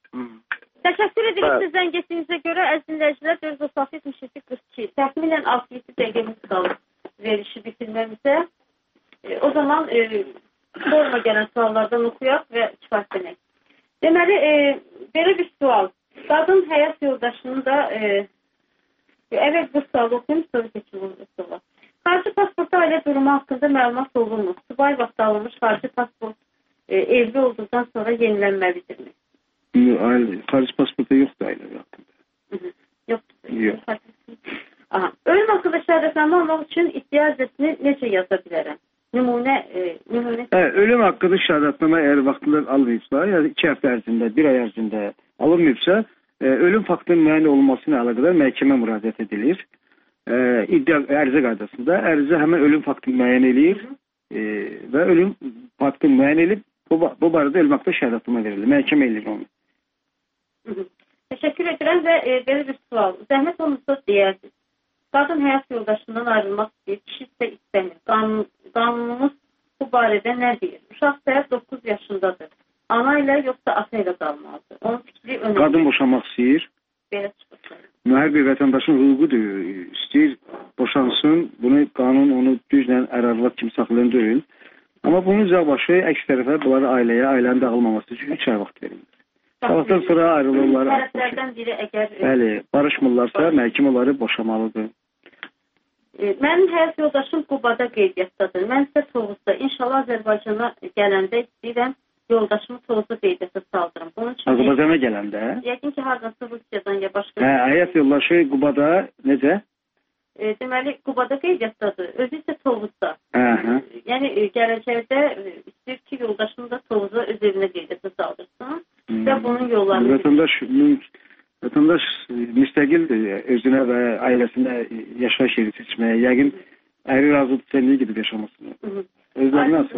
Təşəkkür edirik sizdən getdiyinizə görə, əziz dinləyicilər, dörd yüz otuz yetmiş yeddi qırx iki. Təxminən altı yeddi dəqiqəmiz qalır verişi bitirməmizə. E, o zaman e, forma gələn suallardan oxuyaq və kifayətlənək. Deməli, e, belə bir sual. Qadın həyat yoldaşının da e, evet bu sualı oxuyum, sonra keçim bu suala. Xarici pasporta ailə durumu haqqında məlumat olunmur. Subay vaxt alınmış xarici pasport e, evli olduqdan sonra yenilənməlidirmi? Xarici pasporta yoxdur ailə haqqında. Yoxdur. Yox. Aha. Ölüm haqqında şəhadətnamə almaq üçün iddia ərizəsini necə yaza bilərəm? Nümunə, e, nümunə... Hə, ölüm haqqında şəhadətnamə əgər vaxtında almayıbsa, yəni iki həftə ərzində, bir ay ərzində alınmayıbsa, e, ölüm faktının müəyyən olunması ilə əlaqədar məhkəmə müraciət edilir. E, iddia ərizə qaydasında ərizə həmin ölüm faktını müəyyən eləyir e, və ölüm faktını müəyyən edib bu, bu barədə ölüm haqqında şəhadətnamə verilir. Məhkəmə eləyir onu. Hı -hı. Təşəkkür edirəm və e, belə bir sual. Zəhmət olmasa deyərsiniz. Qadın həyat yoldaşından ayrılmaq istəyir, kişi isə istəmir. Qanun, qanunumuz bu barədə nə deyir? Uşaq səhər doqquz yaşındadır. Ana ilə yoxsa ata ilə qalmalıdır. Onun fikri önəmli. Qadın boşanmaq istəyir. Belə çıxır. Hər bir vətəndaşın hüququdur. İstəyir, boşansın. Bunu qanun onu düzlə ər-arvad kimi saxlayan deyil. Amma bunun cavabı əks tərəfə bunları ailəyə, ailənin dağılmaması üçün üç ay vaxt verilir. Savaxdan sonra ayrılırlar. Tərəflərdən biri əgər... Bəli, barışmırlarsa məhkəmə onları boşamalıdır. E, mənim həyat yoldaşım Qubada qeydiyyatdadır. Mən isə Tovuzda. İnşallah Azərbaycana gələndə istəyirəm yoldaşımı Tovuzda qeydiyyata saldırım. Azərbaycana gələndə? Yəqin ki, haradasa Rusiyadan ya başqa... Hə, həyat yoldaşı Qubada necə? E, deməli, Qubada qeydiyyatdadır. Özü isə Tovuzda. Hə, hə. Yəni, e, gələcəkdə e, istəyir ki, yoldaşımı da Tovuza öz evinə qeydiyyata saldırsın. Hmm. Və bunun yollarını... Vətəndaş, vətəndaş müstəqildir özünə və ailəsinə yaşayış yeri seçməyə. Yəqin əri razıdırsa niyə gidib yaşamasına? Özlərinə asıl.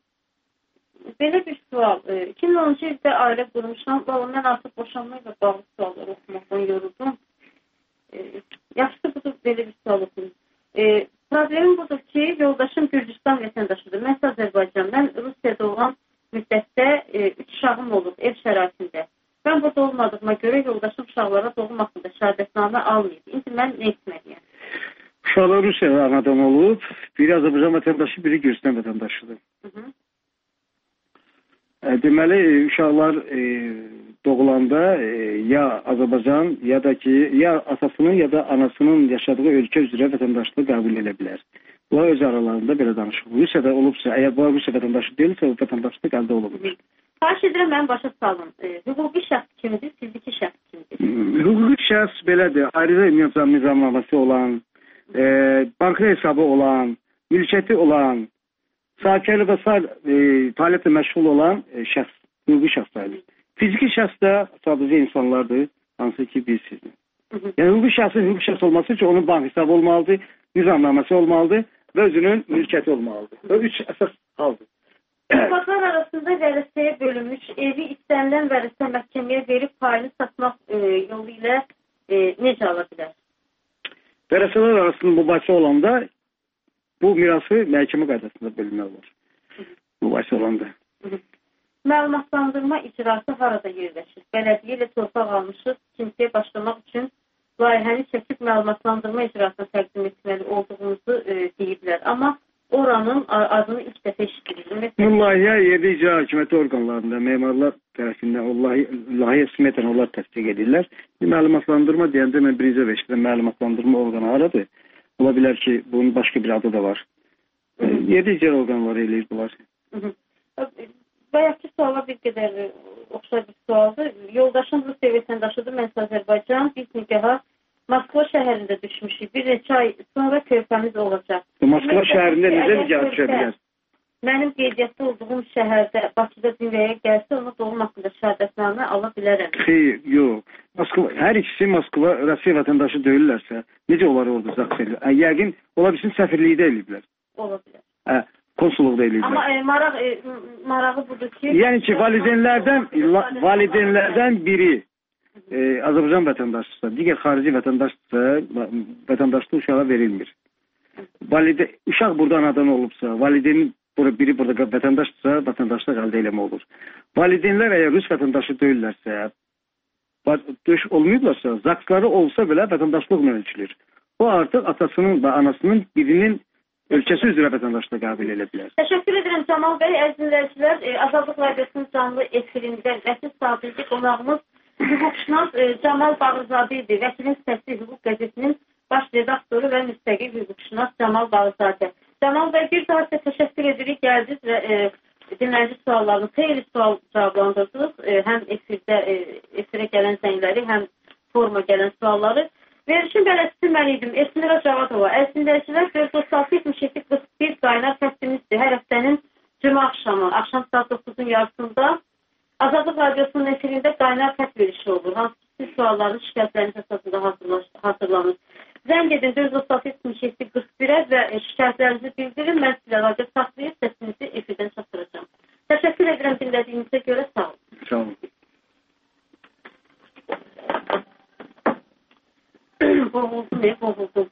Belə bir sual. iki min onuncu ildə ailə qurmuşam. Valla, mən artıq boşanmayla bağlı sualları oxumaqdan yoruldum. E, yaxşı budur, belə bir sual oxuyum. E, problemim budur ki, yoldaşım Gürcistan vətəndaşıdır. Mən Azərbaycan, mən Rusiyada olan müddətdə e, üç uşağım olub ev şəraitində. Mən burada olmadığıma görə yoldaşım uşaqlara doğum haqqında şəhadətnamə almayıb. İndi mən nə etməliyəm? Uşaqlar Rusiyada anadan olub, biri Azərbaycan vətəndaşı, biri Gürcistan vətəndaşıdır. Hı -hı. E, deməli, uşaqlar e, doğulanda e, ya Azərbaycan, ya da ki, ya atasının, ya da anasının yaşadığı ölkə üzrə vətəndaşlığı qəbul edə bilər. Bunlar öz aralarında belə danışır. Rusiyada olubsa, əgər bu Rusiya vətəndaşı deyilsə, o vətəndaşlıq əldə olunur. Xahiş edirəm, mən başa salın. E, hüquqi şəxs kimidir, fiziki şəxs kimidir? Hüquqi şəxs belədir. Ayrıca nizamnaməsi olan, e, banka hesabı olan, mülkiyyəti olan, sahibkarlıq və sair e, fəaliyyətlə məşğul olan e, şəxs, hüquqi şəxs sayılır. Fiziki şəxs də sadəcə insanlardır, hansı ki biz sizdir. Yəni hüquqi şəxsin hüquqi şəxs olması üçün onun bank hesabı olmalıdır, nizamnaməsi olmalıdır və özünün mülkiyyəti olmalıdır. Və üç əsas haldır. Uşaqlar arasında vərəsəyə bölünmüş, evi istənilən vərəsə məhkəməyə verib payını satmaq e, yolu ilə e, necə ala bilər? Vərəsələr arasında mübahisə olanda bu mirası məhkəmə qaydasında bölünmək olur. Mübahisə olanda. Məlumatlandırma icrası harada yerləşir? Bələdiyyə ilə torpaq almışıq, kimsəyə başlamaq üçün layihəni çəkib məlumatlandırma icrasına təqdim etməli olduğumuzu e, deyiblər. Amma oranın adını ilk dəfə eşitdirildi. Bu layihə yerli icra hakimiyyəti orqanlarında memarlar tərəfindən o layihə smetən onlar təsdiq edirlər. Məlumatlandırma deyəndə mən birinci və eşitdim məlumatlandırma orqanı haradır? Ola bilər ki, bunun başqa bir adı da var. Yerli icra orqanları eləyir bunlar. Bayaqki suala bir qədər oxşar bir sualdır. Yoldaşım Rusiya vətəndaşıdır, mən Azərbaycan, biz nigaha Moskva şəhərində düşmüşük. Bir neçə ay sonra körpəmiz olacaq. Moskva şəhərində necə nigaha düşə bilər? Mənim qeydiyyatda olduğum şəhərdə, Bakıda dünyaya gəlsə, ona doğum haqqında şəhadətnamə ala bilərəm. Xeyr, yox. Moskva, hər ikisi Moskva, Rusiya vətəndaşı deyirlərsə, necə onlar orada zəx edir? Yəqin, ola bilsin səfirlikdə eləyiblər. Ola bilər. Hə, konsulluqda eləyiblər. Amma e, maraq, e, marağı budur ki... Yəni ki, valideynlərdən, valideynlərdən biri e, Azərbaycan vətəndaşısa, digər xarici vətəndaşsa, vətəndaşlıq uşağa verilmir. Valide, uşaq burada anadan olubsa, valideynin biri burada vətəndaşdırsa, vətəndaşlıq əldə eləmə olur. Valideynlər əgər Rus vətəndaşı deyirlərsə, döş olmayıblarsa, zaksları olsa belə vətəndaşlıqla ölçülür. O artıq atasının və anasının birinin ölkəsi üzrə vətəndaşlığı qəbul edə bilər. Təşəkkür edirəm Camal bəy. Əziz dinləyicilər, e, Azadlıq Radiosunun canlı efirində vəkil sabiqi qonağımız hüquqşünas e, Camal Bağırzadə idi. Vəkilin səsi hüquq qəzetinin baş redaktoru və müstəqil hüquqşünas Camal Bağırzadə. Camal bəy, bir daha sizə təşəkkür edirik. Gəldiniz və e, dinləyici suallarını xeyli sual cavablandırdınız. E, həm efirdə e, efirə gələn zəngləri, həm forma gələn sualları. Verişin bələdçisi mən idim. Esmira Cavadova. Əslindəkilər dörd yüz otuz altı yetmiş yeddi qırx bir qaynar xəttimizdir. Hər həftənin cümə axşamı, axşam saat doqquzun yarısında Azadlıq Radiosunun efirində qaynar xət verişi olur. Hansı ki, siz suallarınız, şikayətləriniz əsasında hazırlanır. Zəng edin dörd yüz otuz altı yetmiş yeddi qırx birə və şikayətlərinizi bildirin. Mən sizə radio saxlayıb səsinizi efirdən çatdıracağım. Təşəkkür edirəm dinlədiyinizə görə. Sağ olun. Sağ olun. Boğuldum, ne boğuldum.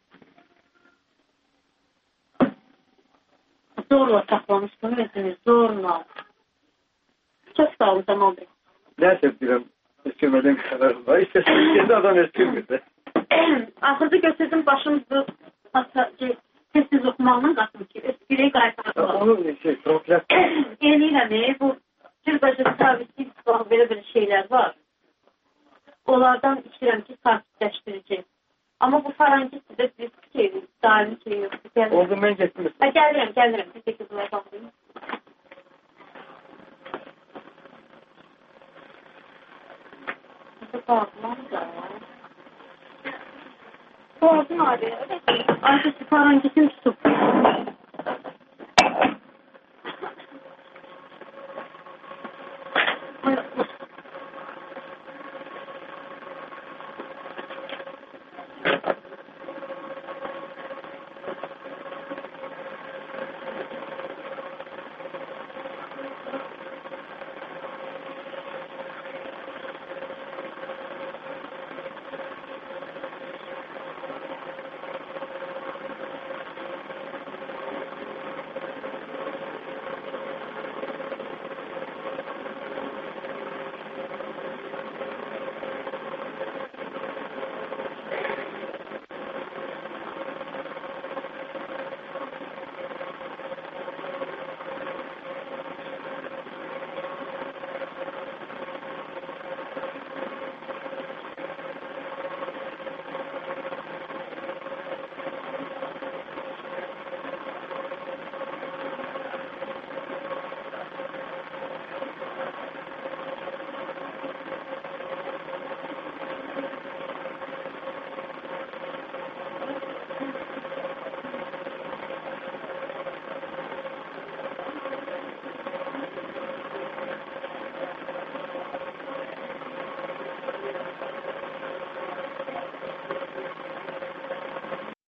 Zorla saklamıştım özünü, zorla. Çok sağ olun Camal Bey. Neyse biləm, eskirmədən qədər var. İstəsində adam eskirmirdi. Axırda götürdüm başımızı tez-tez oxumağından qatım ki, öskürəyi qaytardım. Onun şey, proklat. Eləyirəm, bu cürbəcə sabitlik belə-belə şeylər var. Onlardan istəyirəm ki, sakitləşdirici. Amma bu farankisi də bir şey, daimi şey yox. Oldu, mən getdim. Hə, gəlirəm, gəlirəm. Bir də qızılar baxayım. Bu bağlan da. Bu ağzın ağrıyor. Arkası farankisin tutub.